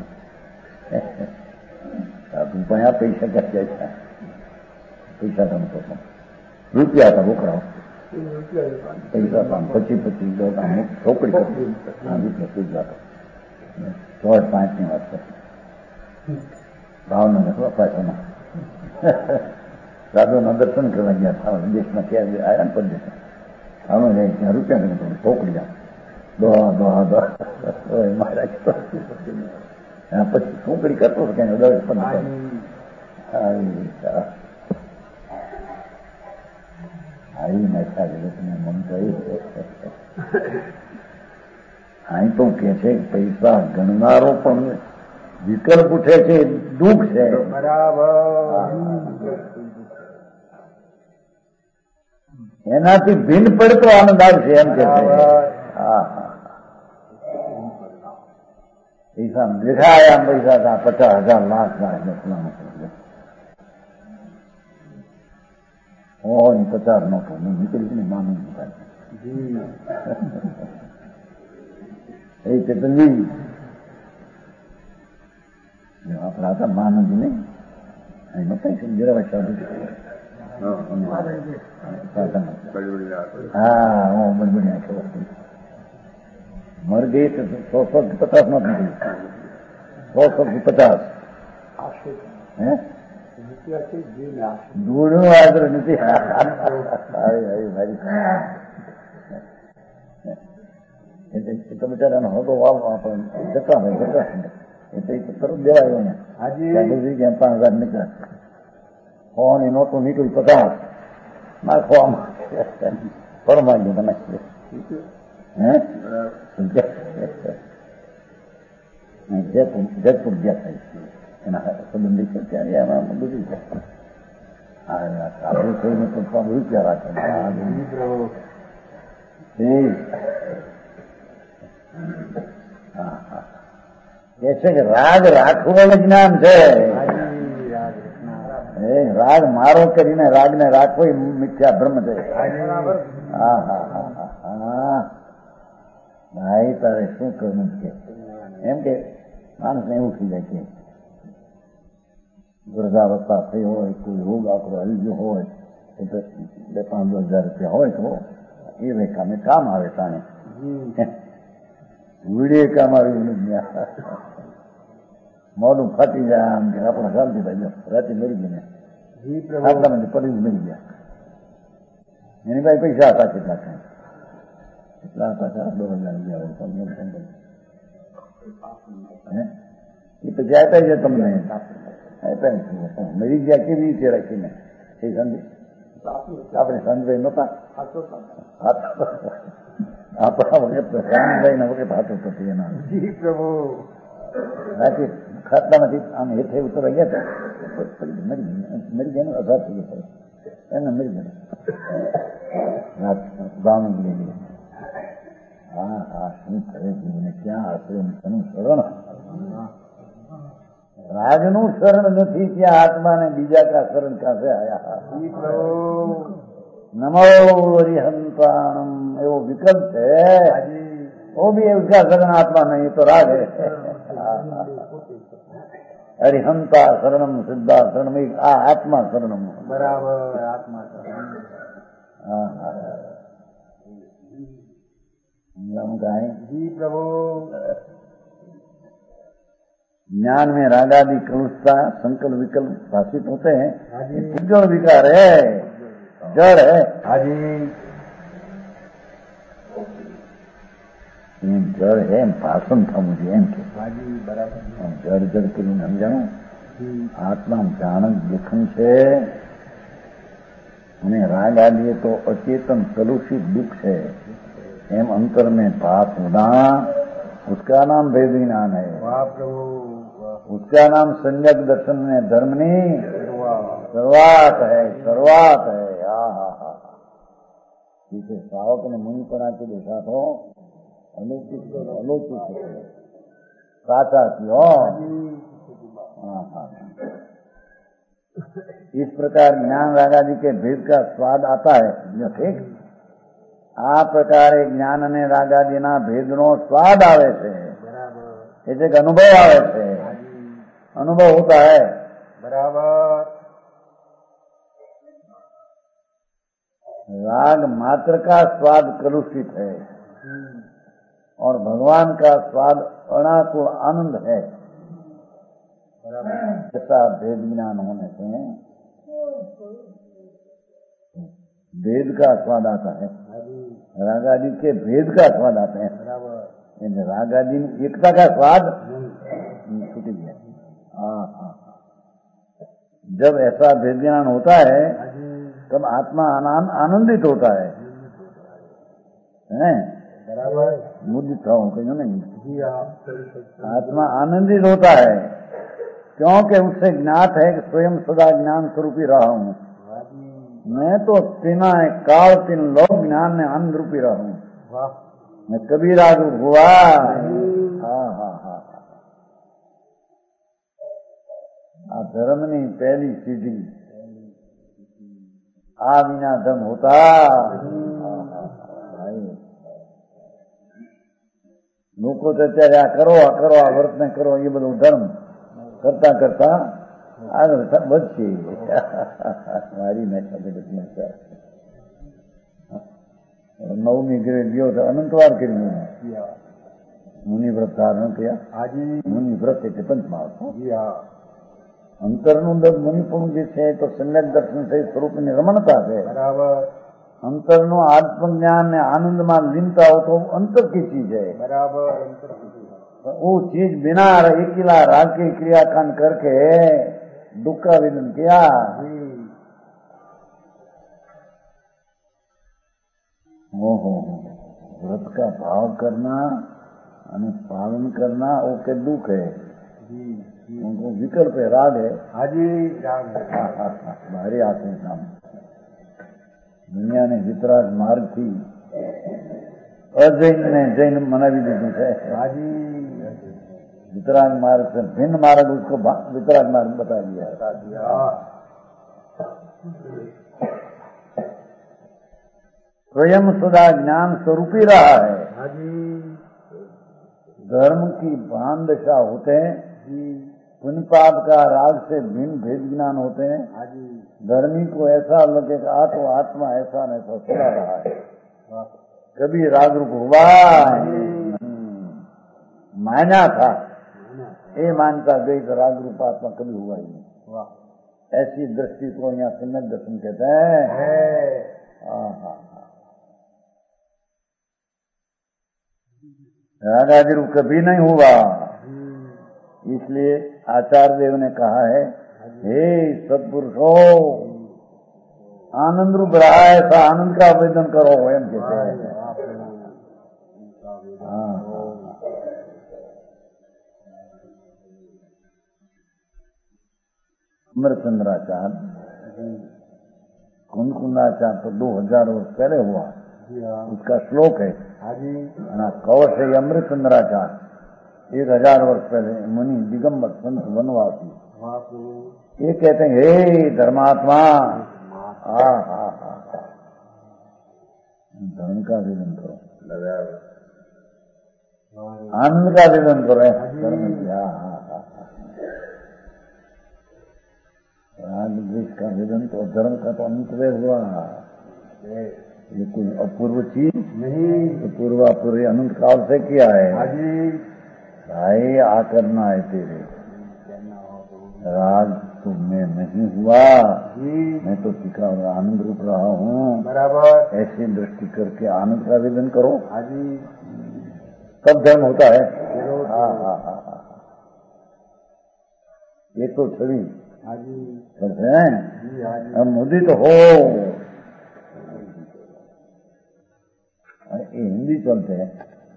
તું પણ આ પૈસા ક્યાં જાય છે, પૈસા ગણતો હતો, રૂપિયા હતા બોકરાઓ, પૈસા પામ 25 ચોપડી કરતી રૂપિયા 5 ની વાત કરતી ભાવનગર પાછામાં સાધુના દર્શન કરવા ગયા દેશમાં ત્યાં આવ્યા ને પરદેશ અમે જાય ત્યાં રૂપિયા ગણતો ચોપડી જાઓ દોહા દોહા દોહા મહારાજ પછી ચોપડી કરતો હતો ક્યાં 10-15 આવી નાખા જગતને મન તો અહીં તો કે છે પૈસા ગણનારો પણ વિકલ્પ ઉઠે છે, દુઃખ છે. બરાબર. એનાથી ભિન્ન પડતો આનંદ આવશે એમ કે છે. હા પૈસા દેખાયા પૈસા 50,000 લાખ હોય 50 નોટો નીકળી માનું એ ચેતનજી આપણા હતા માનંદ નહીં એનો કઈ સમજવા સાધુ. હા હું બનબણી છે મર ગઈ તો 100-50 નોટ નીકળી, 100-50 હે ધૂળનું આદર નથી. બિચારાનો હતો વાવ જતા હોય એટલે તરત દેવાયો ને 5,000 નીકળે, 100 ની નોટો નીકળી 50 નાખવામાં ફરમાઈ ગયું તમે. જયપુર ગયા થાય એના સંબંધી છે ત્યારે એમાં બધું આપણું થઈને તો રૂપિયા રાખે કે છે કે રાગ રાખવું જ્ઞાન છે. રાગ મારો કરીને રાગને રાખવો એ મિથ્યા ભ્રમ છે. હા હા હા હા ભાઈ તારે શું કરવું છે એમ કે માણસને એવું થઈ જાય છે વૃદ્ધાવસ્થા થઈ હોય, કોઈ રોગ આપણો આવી ગયો હોય, 2-5,000 રૂપિયા હોય તો એ રેખાને કામ આવે તાણે વીડીએ કામ આવ્યું મોડું ફાટી જાય આમ કે આપણે શાંતિ ભાઈ રાતે મરી ગઈ ને આટલામાંથી પડી મરી ગયા. એની પાસે પૈસા હતા કેટલા એટલા પાછા 2,000 રૂપિયા એ તો જાય છે તમને મરી ગયા કેવી રીતે રાખીને એ સમજી આપણે સંજય નહોતા આપણા વખત રામભાઈ ના વખત હાથો થતી એના પ્રભુ રાતે ખાટલામાંથી આમ હેઠે ઉતરવા ગયા હતા મરી ગયા ને 18 થઈ ગયા એને મરી ગયા બાવન લઈ હા હા શું કરે જીવને ક્યાં આશરે શનું શરણ રાજનું શરણ નથી ત્યાં આત્માને બીજા કા શરણ કાસે આયા નમો હરિહંતાણમ એવો વિકલ્પ છે वो भी उसका शरण आत्मा नहीं तो राग है हरिहंता शरणम सिद्धा शरणम आत्मा शरणम बराबर आत्मा शरण हम गाए जी प्रभु ज्ञान में रागादि कलुषता संकल्प विकल्प भाषित होते हैं ये पुज्जल विकार है जड़ है हाजी जड़ है भाषण था मुझे एम के हाजी बराबर जड़ जड़ के लिए समझाऊं आत्मा જાણક દેખન છે અને રાગ આદિ तो अचेतन कलुषित दुख है एम अंतर में भात होना उसका नाम भेद ज्ञान है वाह प्रभु उसका नाम संयक दर्शन में धर्मनी शुरुआत है हा हा हा जिसे श्रावक ने मुनि पढ़ा के देखा तो अलौकिक साचा क्यों इस प्रकार ज्ञान रागादि के भेद का स्वाद आता है ठीक आ प्रकार ज्ञान ने रागादि ना भेद नो स्वाद आवे छे એટલે કે અનુભવ આવે છે अनुभव होता है बराबर राग मात्र का स्वाद कलुषित है और भगवान का स्वाद अनाकुल आनंद है ऐसा भेद ज्ञान होने से भेद का स्वाद आता है रागादि के भेद का स्वाद आता है रागादि एकता का स्वाद छूट गया जब ऐसा भेद ज्ञान होता है तब आत्मा आनंदित होता है मुदित था कहीं नहीं आत्मा आनंदित होता है क्योंकि उससे ज्ञात है कि स्वयं सदा ज्ञान स्वरूपी रहा हूँ मैं तो तीना काल तीन लोग ज्ञान में आनंद रूपी रहा हूँ मैं कभी राग हुआ हाँ हाँ हाँ आ धर्म ની પહેલી સીધી આ વિના ધર્મ હોતા લોકો તો અત્યારે આ કરો આ વર્ત ને કરો એ બધું ધર્મ કરતા કરતા આગળ વધશે મારી નાખ્યા નવમી ગ્રેડ ગયો તો અનંતવાર કરી મુનિ વ્રત ધારણ કર્યા મુનિ વ્રત એટલે પંચમહાત્મા અંતરનું મુનિપણું જે છે તો સમ્યક દર્શન છે સ્વરૂપની રમણતા છે बराबर અંતરનું આત્મજ્ઞાન ને આનંદમાં લીનતા हो तो अंतर की चीज है बराबर वो चीज बिना अकेला राग के क्रियाकांड करके दुख का विदन किया ओहो व्रत का भाव करना અને पालन करना वो के दुख है उनको विकल्प है राग है हाजी राग भारी आते काम दुनिया ने वितराग मार्ग थी अजैन ने जैन मनावी दीधું છે हाजी वितराग मार्ग से भिन्न मार्ग उसको वितराग मार्ग बता दिया स्वयं सदा ज्ञान स्वरूपी रहा है धर्म की भान दशा होते हैं पुण्य पाप का राग से भिन्न भेद ज्ञान होते हैं धर्मी को ऐसा लगे कि तो आत्मा ऐसा न ऐसा चला रहा है कभी राग रूप हुआ माना था ये मानता गई तो राग रूप आत्मा कभी हुआ ही नहीं ऐसी दृष्टि को यहाँ सम्यक दर्शन कहते हैं राग आदि रूप कभी नहीं हुआ इसलिए आचार्य देव ने कहा है, हे सत्पुरुषो, आनंद रूप रहा है, ऐसा आनंद का आवेदन करो, वयम कहते हैं। अमृतचंद्राचार्य कुंकुंदाचार्य तो 2000 वर्ष पहले हुआ, उसका श्लोक है कवच है अमृतचंद्राचार्य 1000 वर्ष पहले मुनि दिगंबर संत वनवासी, ये कहते हैं, हे धर्मात्मा, धर्म का विधान करो, आनंद का विधान करो, राग द्वेष का विधान तो धर्म का तो अंत हुआ। ये कोई अपूर्व चीज नहीं, तो पूर्वापूर्व अनंत काल से किया है। भाई आकरना है तेरे, राग तुम्हें नहीं हुआ, मैं तो टिका हुआ आनंद रूप रहा हूँ, बराबर। ऐसी दृष्टि करके आनंद का आवेदन करो, तब धर्म होता है। ये तो छवि अब मोदी तो हो, ये हिंदी चलते हैं,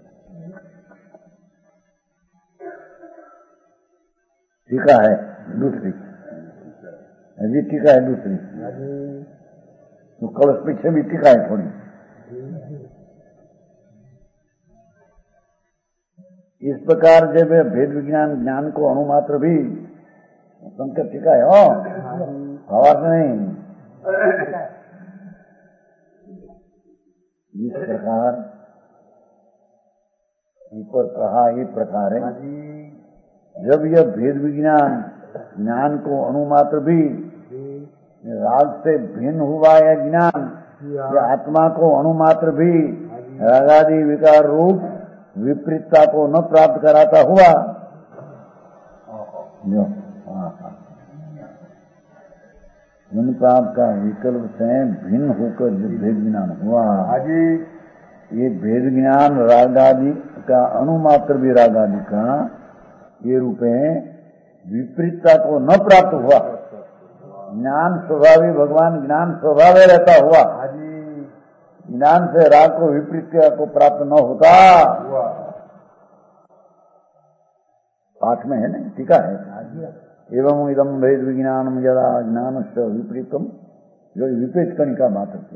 टीका है दूसरी, अभी टीका है दूसरी, तो कलश पीछे भी टीका है थोड़ी। इस प्रकार जब भेद विज्ञान ज्ञान को अणुमात्र भी संकट टीका है, आवाज नहीं। इस प्रकार ऊपर कहा, ये प्रकार है, जब यह भेद विज्ञान ज्ञान को अणुमात्र भी राग से भिन्न हुआ है ज्ञान, या आत्मा को अणुमात्र भी रागादि विकार रूप विपरीतता को न प्राप्त कराता हुआ, मन पाप का विकल्प से भिन्न होकर जो भेद ज्ञान हुआ, ये भेद ज्ञान रागादि का अणुमात्र भी रागादि का ये रूप है, विपरीतता को न प्राप्त हुआ, ज्ञान स्वभावी भगवान ज्ञान स्वभाव रहता हुआ, ज्ञान से राग को विपरीत को प्राप्त न होता। पाठ में है ना, टीका है, एवं इदम भेद विज्ञानम यदा ज्ञान से विपरीतम, जो विपरीत कणिका मात्र थे।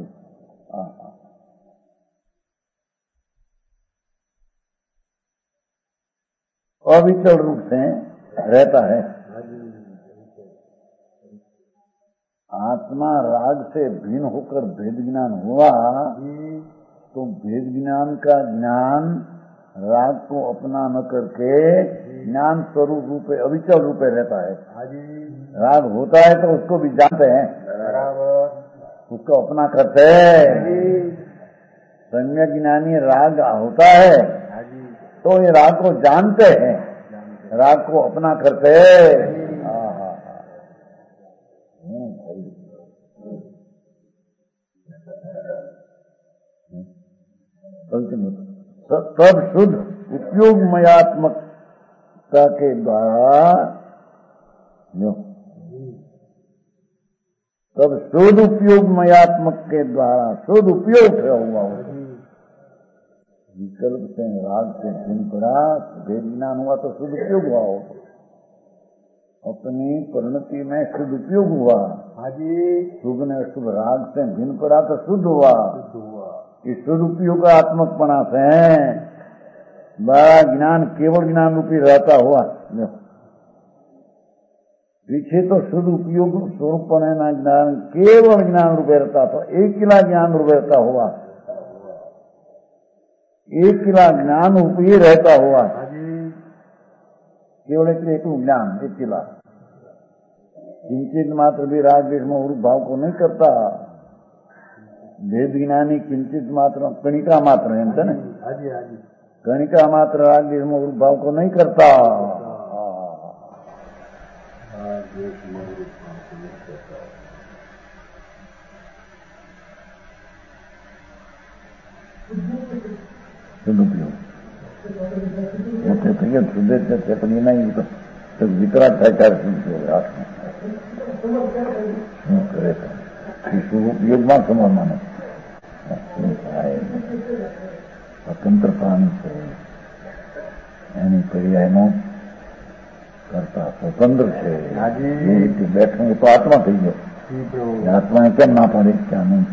अविचल रूप से रहता है। आत्मा राग से भिन्न होकर भेद ज्ञान हुआ, तो भेद ज्ञान का ज्ञान राग को अपना न करके ज्ञान स्वरूप रूपे अविचल रूपे रहता है। राग होता है तो उसको भी जानते हैं, उसको अपना करते हैं। सम्यक ज्ञानी राग होता है तो ये राग को जानते हैं, राग को अपना करते हैं। तब शुद्ध उपयोगमयात्मकता के द्वारा, तब शुद्ध उपयोगमयात्मक के द्वारा शुद्ध उपयोग हुआ, विकल्प से राग से भिन्न पड़ा, भेद ज्ञान हुआ तो शुद्ध उपयोग हुआ, अपनी परिणति में शुद्ध उपयोग हुआ। शुभ ने शुभ राग से भिन्न पड़ा तो शुद्ध हुआ। इस शुद्ध उपयोगात्मकपना से बड़ा ज्ञान केवल ज्ञान रूपी रहता हुआ, पीछे तो शुद्ध उपयोग स्वरूप ना ज्ञान केवल ज्ञान रूपे रहता था, एक किला ज्ञान रूपे रहता हुआ, एक किला ज्ञान रूपी रहता हुआ, केवल एक ज्ञान एक किला, किंचित मात्र भी राग द्वेष मोह रूप भाव को नहीं करता। भेद ज्ञानी किंचित मात्र कणिका मात्र है ना, कणिका मात्र राग द्वेष मोह रूप भाव को नहीं करता। शुद्ध उपयोग होते थे, शुद्ध थे, नहीं तो तो વિતરાગ શું કરે છે ઉપયોગમાં સમજવાનું શું થાય સ્વતંત્ર પ્રાણી છે એની પર્યાયનો કરતા સ્વતંત્ર છે એ રીતે બેઠું તો આત્મા થઈ ગયો આત્માને કેમ ના પડે ક્યાં નહીં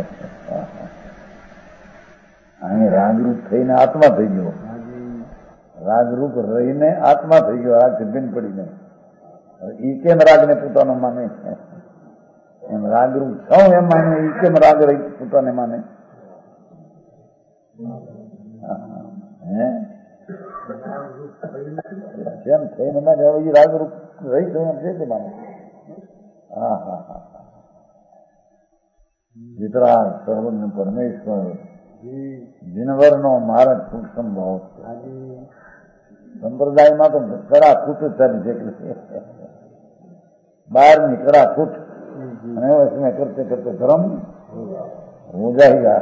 અહીં રાગરૂપ થઈને આત્મા થઈ ગયો રાગરૂપ રહીને આત્મા થઈ ગયો રાગથી ભિન્ન પડીને ઈ કેમ રાગને પોતાનો માને એમ રાગરૂપ સૌ એમ માને ઈ કેમ રાગ રહી પોતાને માને કેમ થઈને માને હવે રાગરૂપ રહી થયું એમ છે કે માને હા હા હા વિતરાગ સર્વજ્ઞ પરમેશ્વર જીનવરનો માર્ગ સૂક્ષ્મ ભાવ સંપ્રદાયમાં તો કડા કૂટ ચાલી છે બહારની કડા કૂટ અને इसमें करते करते धर्म हो जाएगा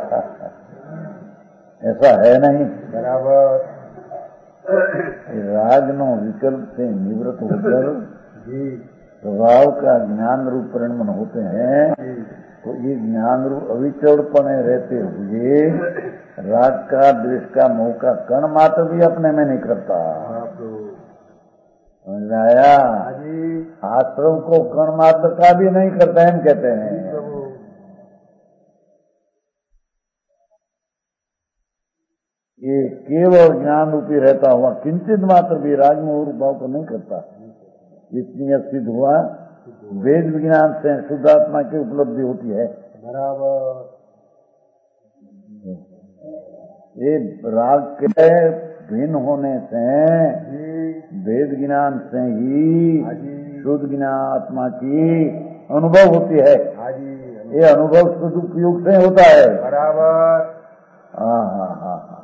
ऐसा है नहीं बराबर राग नो विकल्प से निवृत्त होकर स्वभाव का ज्ञान रूप परिणमन होते हैं तो ये ज्ञान रूप अविचलपने रहते हुए राग का द्वेष का मोह का कण मात्र भी अपने में नहीं करता समझ आया आश्रम को कण मात्र का भी नहीं करता हम कहते हैं ये केवल ज्ञान रूपी रहता हुआ किंचित मात्र भी राग में और भाव को नहीं करता इतनी सिद्ध हुआ वेद विज्ञान से शुद्धात्मा की उपलब्धि होती है बराबर ये राग के भिन्न होने से वेद ज्ञान से ही शुद्ध ज्ञान आत्मा की अनुभव होती है ये अनुभव शुद्ध उपयोग से होता है बराबर हाँ हाँ हाँ हाँ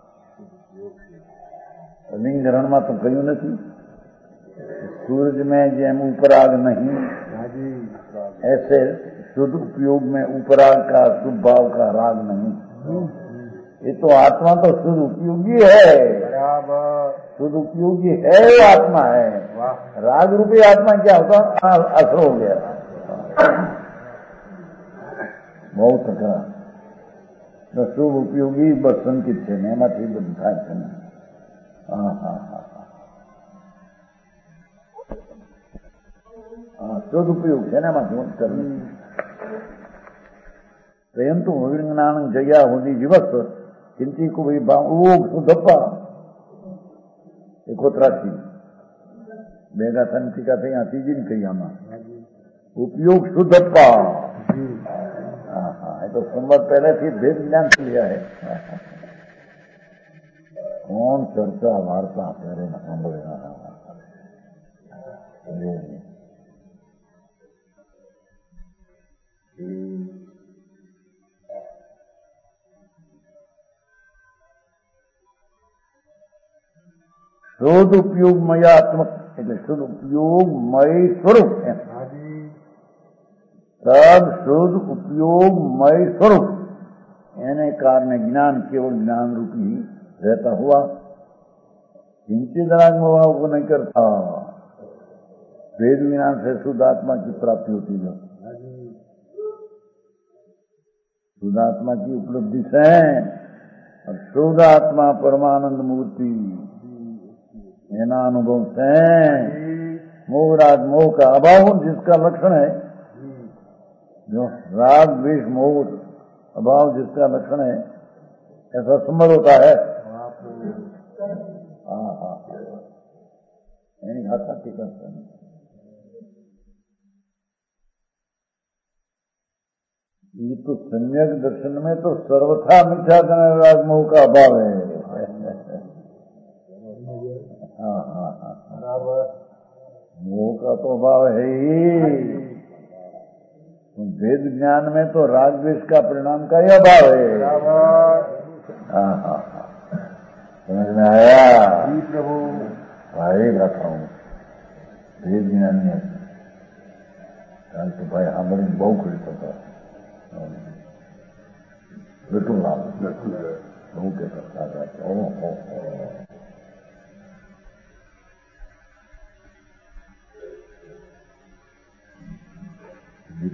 लिंग ग्रहण में तो कहीं नहीं सूरज में जेम उपराग नहीं ऐसे शुद्ध उपयोग में उपराग का शुभ भाव का राग नहीं ये तो आत्मा तो शुद्ध उपयोगी है बराबर शुद्ध उपयोगी है वो आत्मा है राग रूपी आत्मा क्या होता असर हो गया बहुत खरा तो शुभ उपयोगी बस संकित है એમાંથી બધું થાય છે ને હા હા હા શુદ્ધ ઉપયોગ છે ને એમાં જોત કરવી પરંતુ વિજ્ઞાન જગ્યા હોતી દિવસ ચિંતી કો ભાઈ ભાવ શુદ્ધપ્પા એકોતરાશી ભેગા થઈને ટીકા થઈ આ ત્રીજી ની કહી આમાં उपयोग शुद्धप्पा हाँ हाँ ये तो संबंध पहले थी भेद ज्ञान से लिया है कौन चर्चा वार्ता करे न संभलेगा शुद्ध उपयोगमयात्मक એટલે શુદ્ધ ઉપયોગમય સ્વરૂપ तब शुद्ध उपयोगमय स्वरूप यानी कारण ज्ञान केवल ज्ञान रूपी रहता हुआ किंचित राग भाव को नहीं करता वेद ज्ञान से शुद्ध आत्मा की प्राप्ति होती है शुद्ध आत्मा की उपलब्धि से और शुद्ध आत्मा परमानंद मूर्ति एना अनुभव से मोह राग मोह का अभाव जिसका लक्षण है जो राग द्वेष मोह अभाव जिसका लक्षण है ऐसा संभव होता है हाँ हाँ नहीं घाटा टीका ये तो सम्यक दर्शन में तो सर्वथा मिथ्या राग मोह का अभाव है हाँ हाँ हाँ बराबर मोह का तो अभाव है ही वेद ज्ञान में तो राग द्वेष का परिणाम का ही अभाव है हाँ हाँ हाँ समझ में आया जी प्रभु भाई बैठा हूँ वेद ज्ञान में कल तो भाई हमारे बहुत खड़ी पता बिल्कुल लाभ बहुत के करता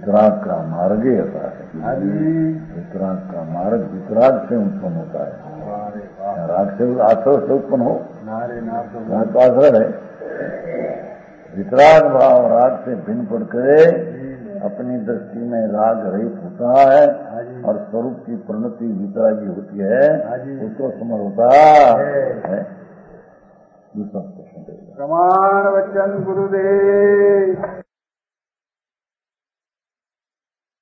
वितराग का मार्ग ही ऐसा है। वितराग का मार्ग वितराग से उत्पन्न होता है। राग से आश्रय से उत्पन्न हो, राग तो आश्रय है। वितराग भाव राग से भिन्न पड़ करे अपनी दृष्टि में राग रहित होता है और स्वरूप की परिणति वितरागी होती है, उसको समझ होता है। दूसरा प्रश्न प्रमाण वचन गुरुदेव।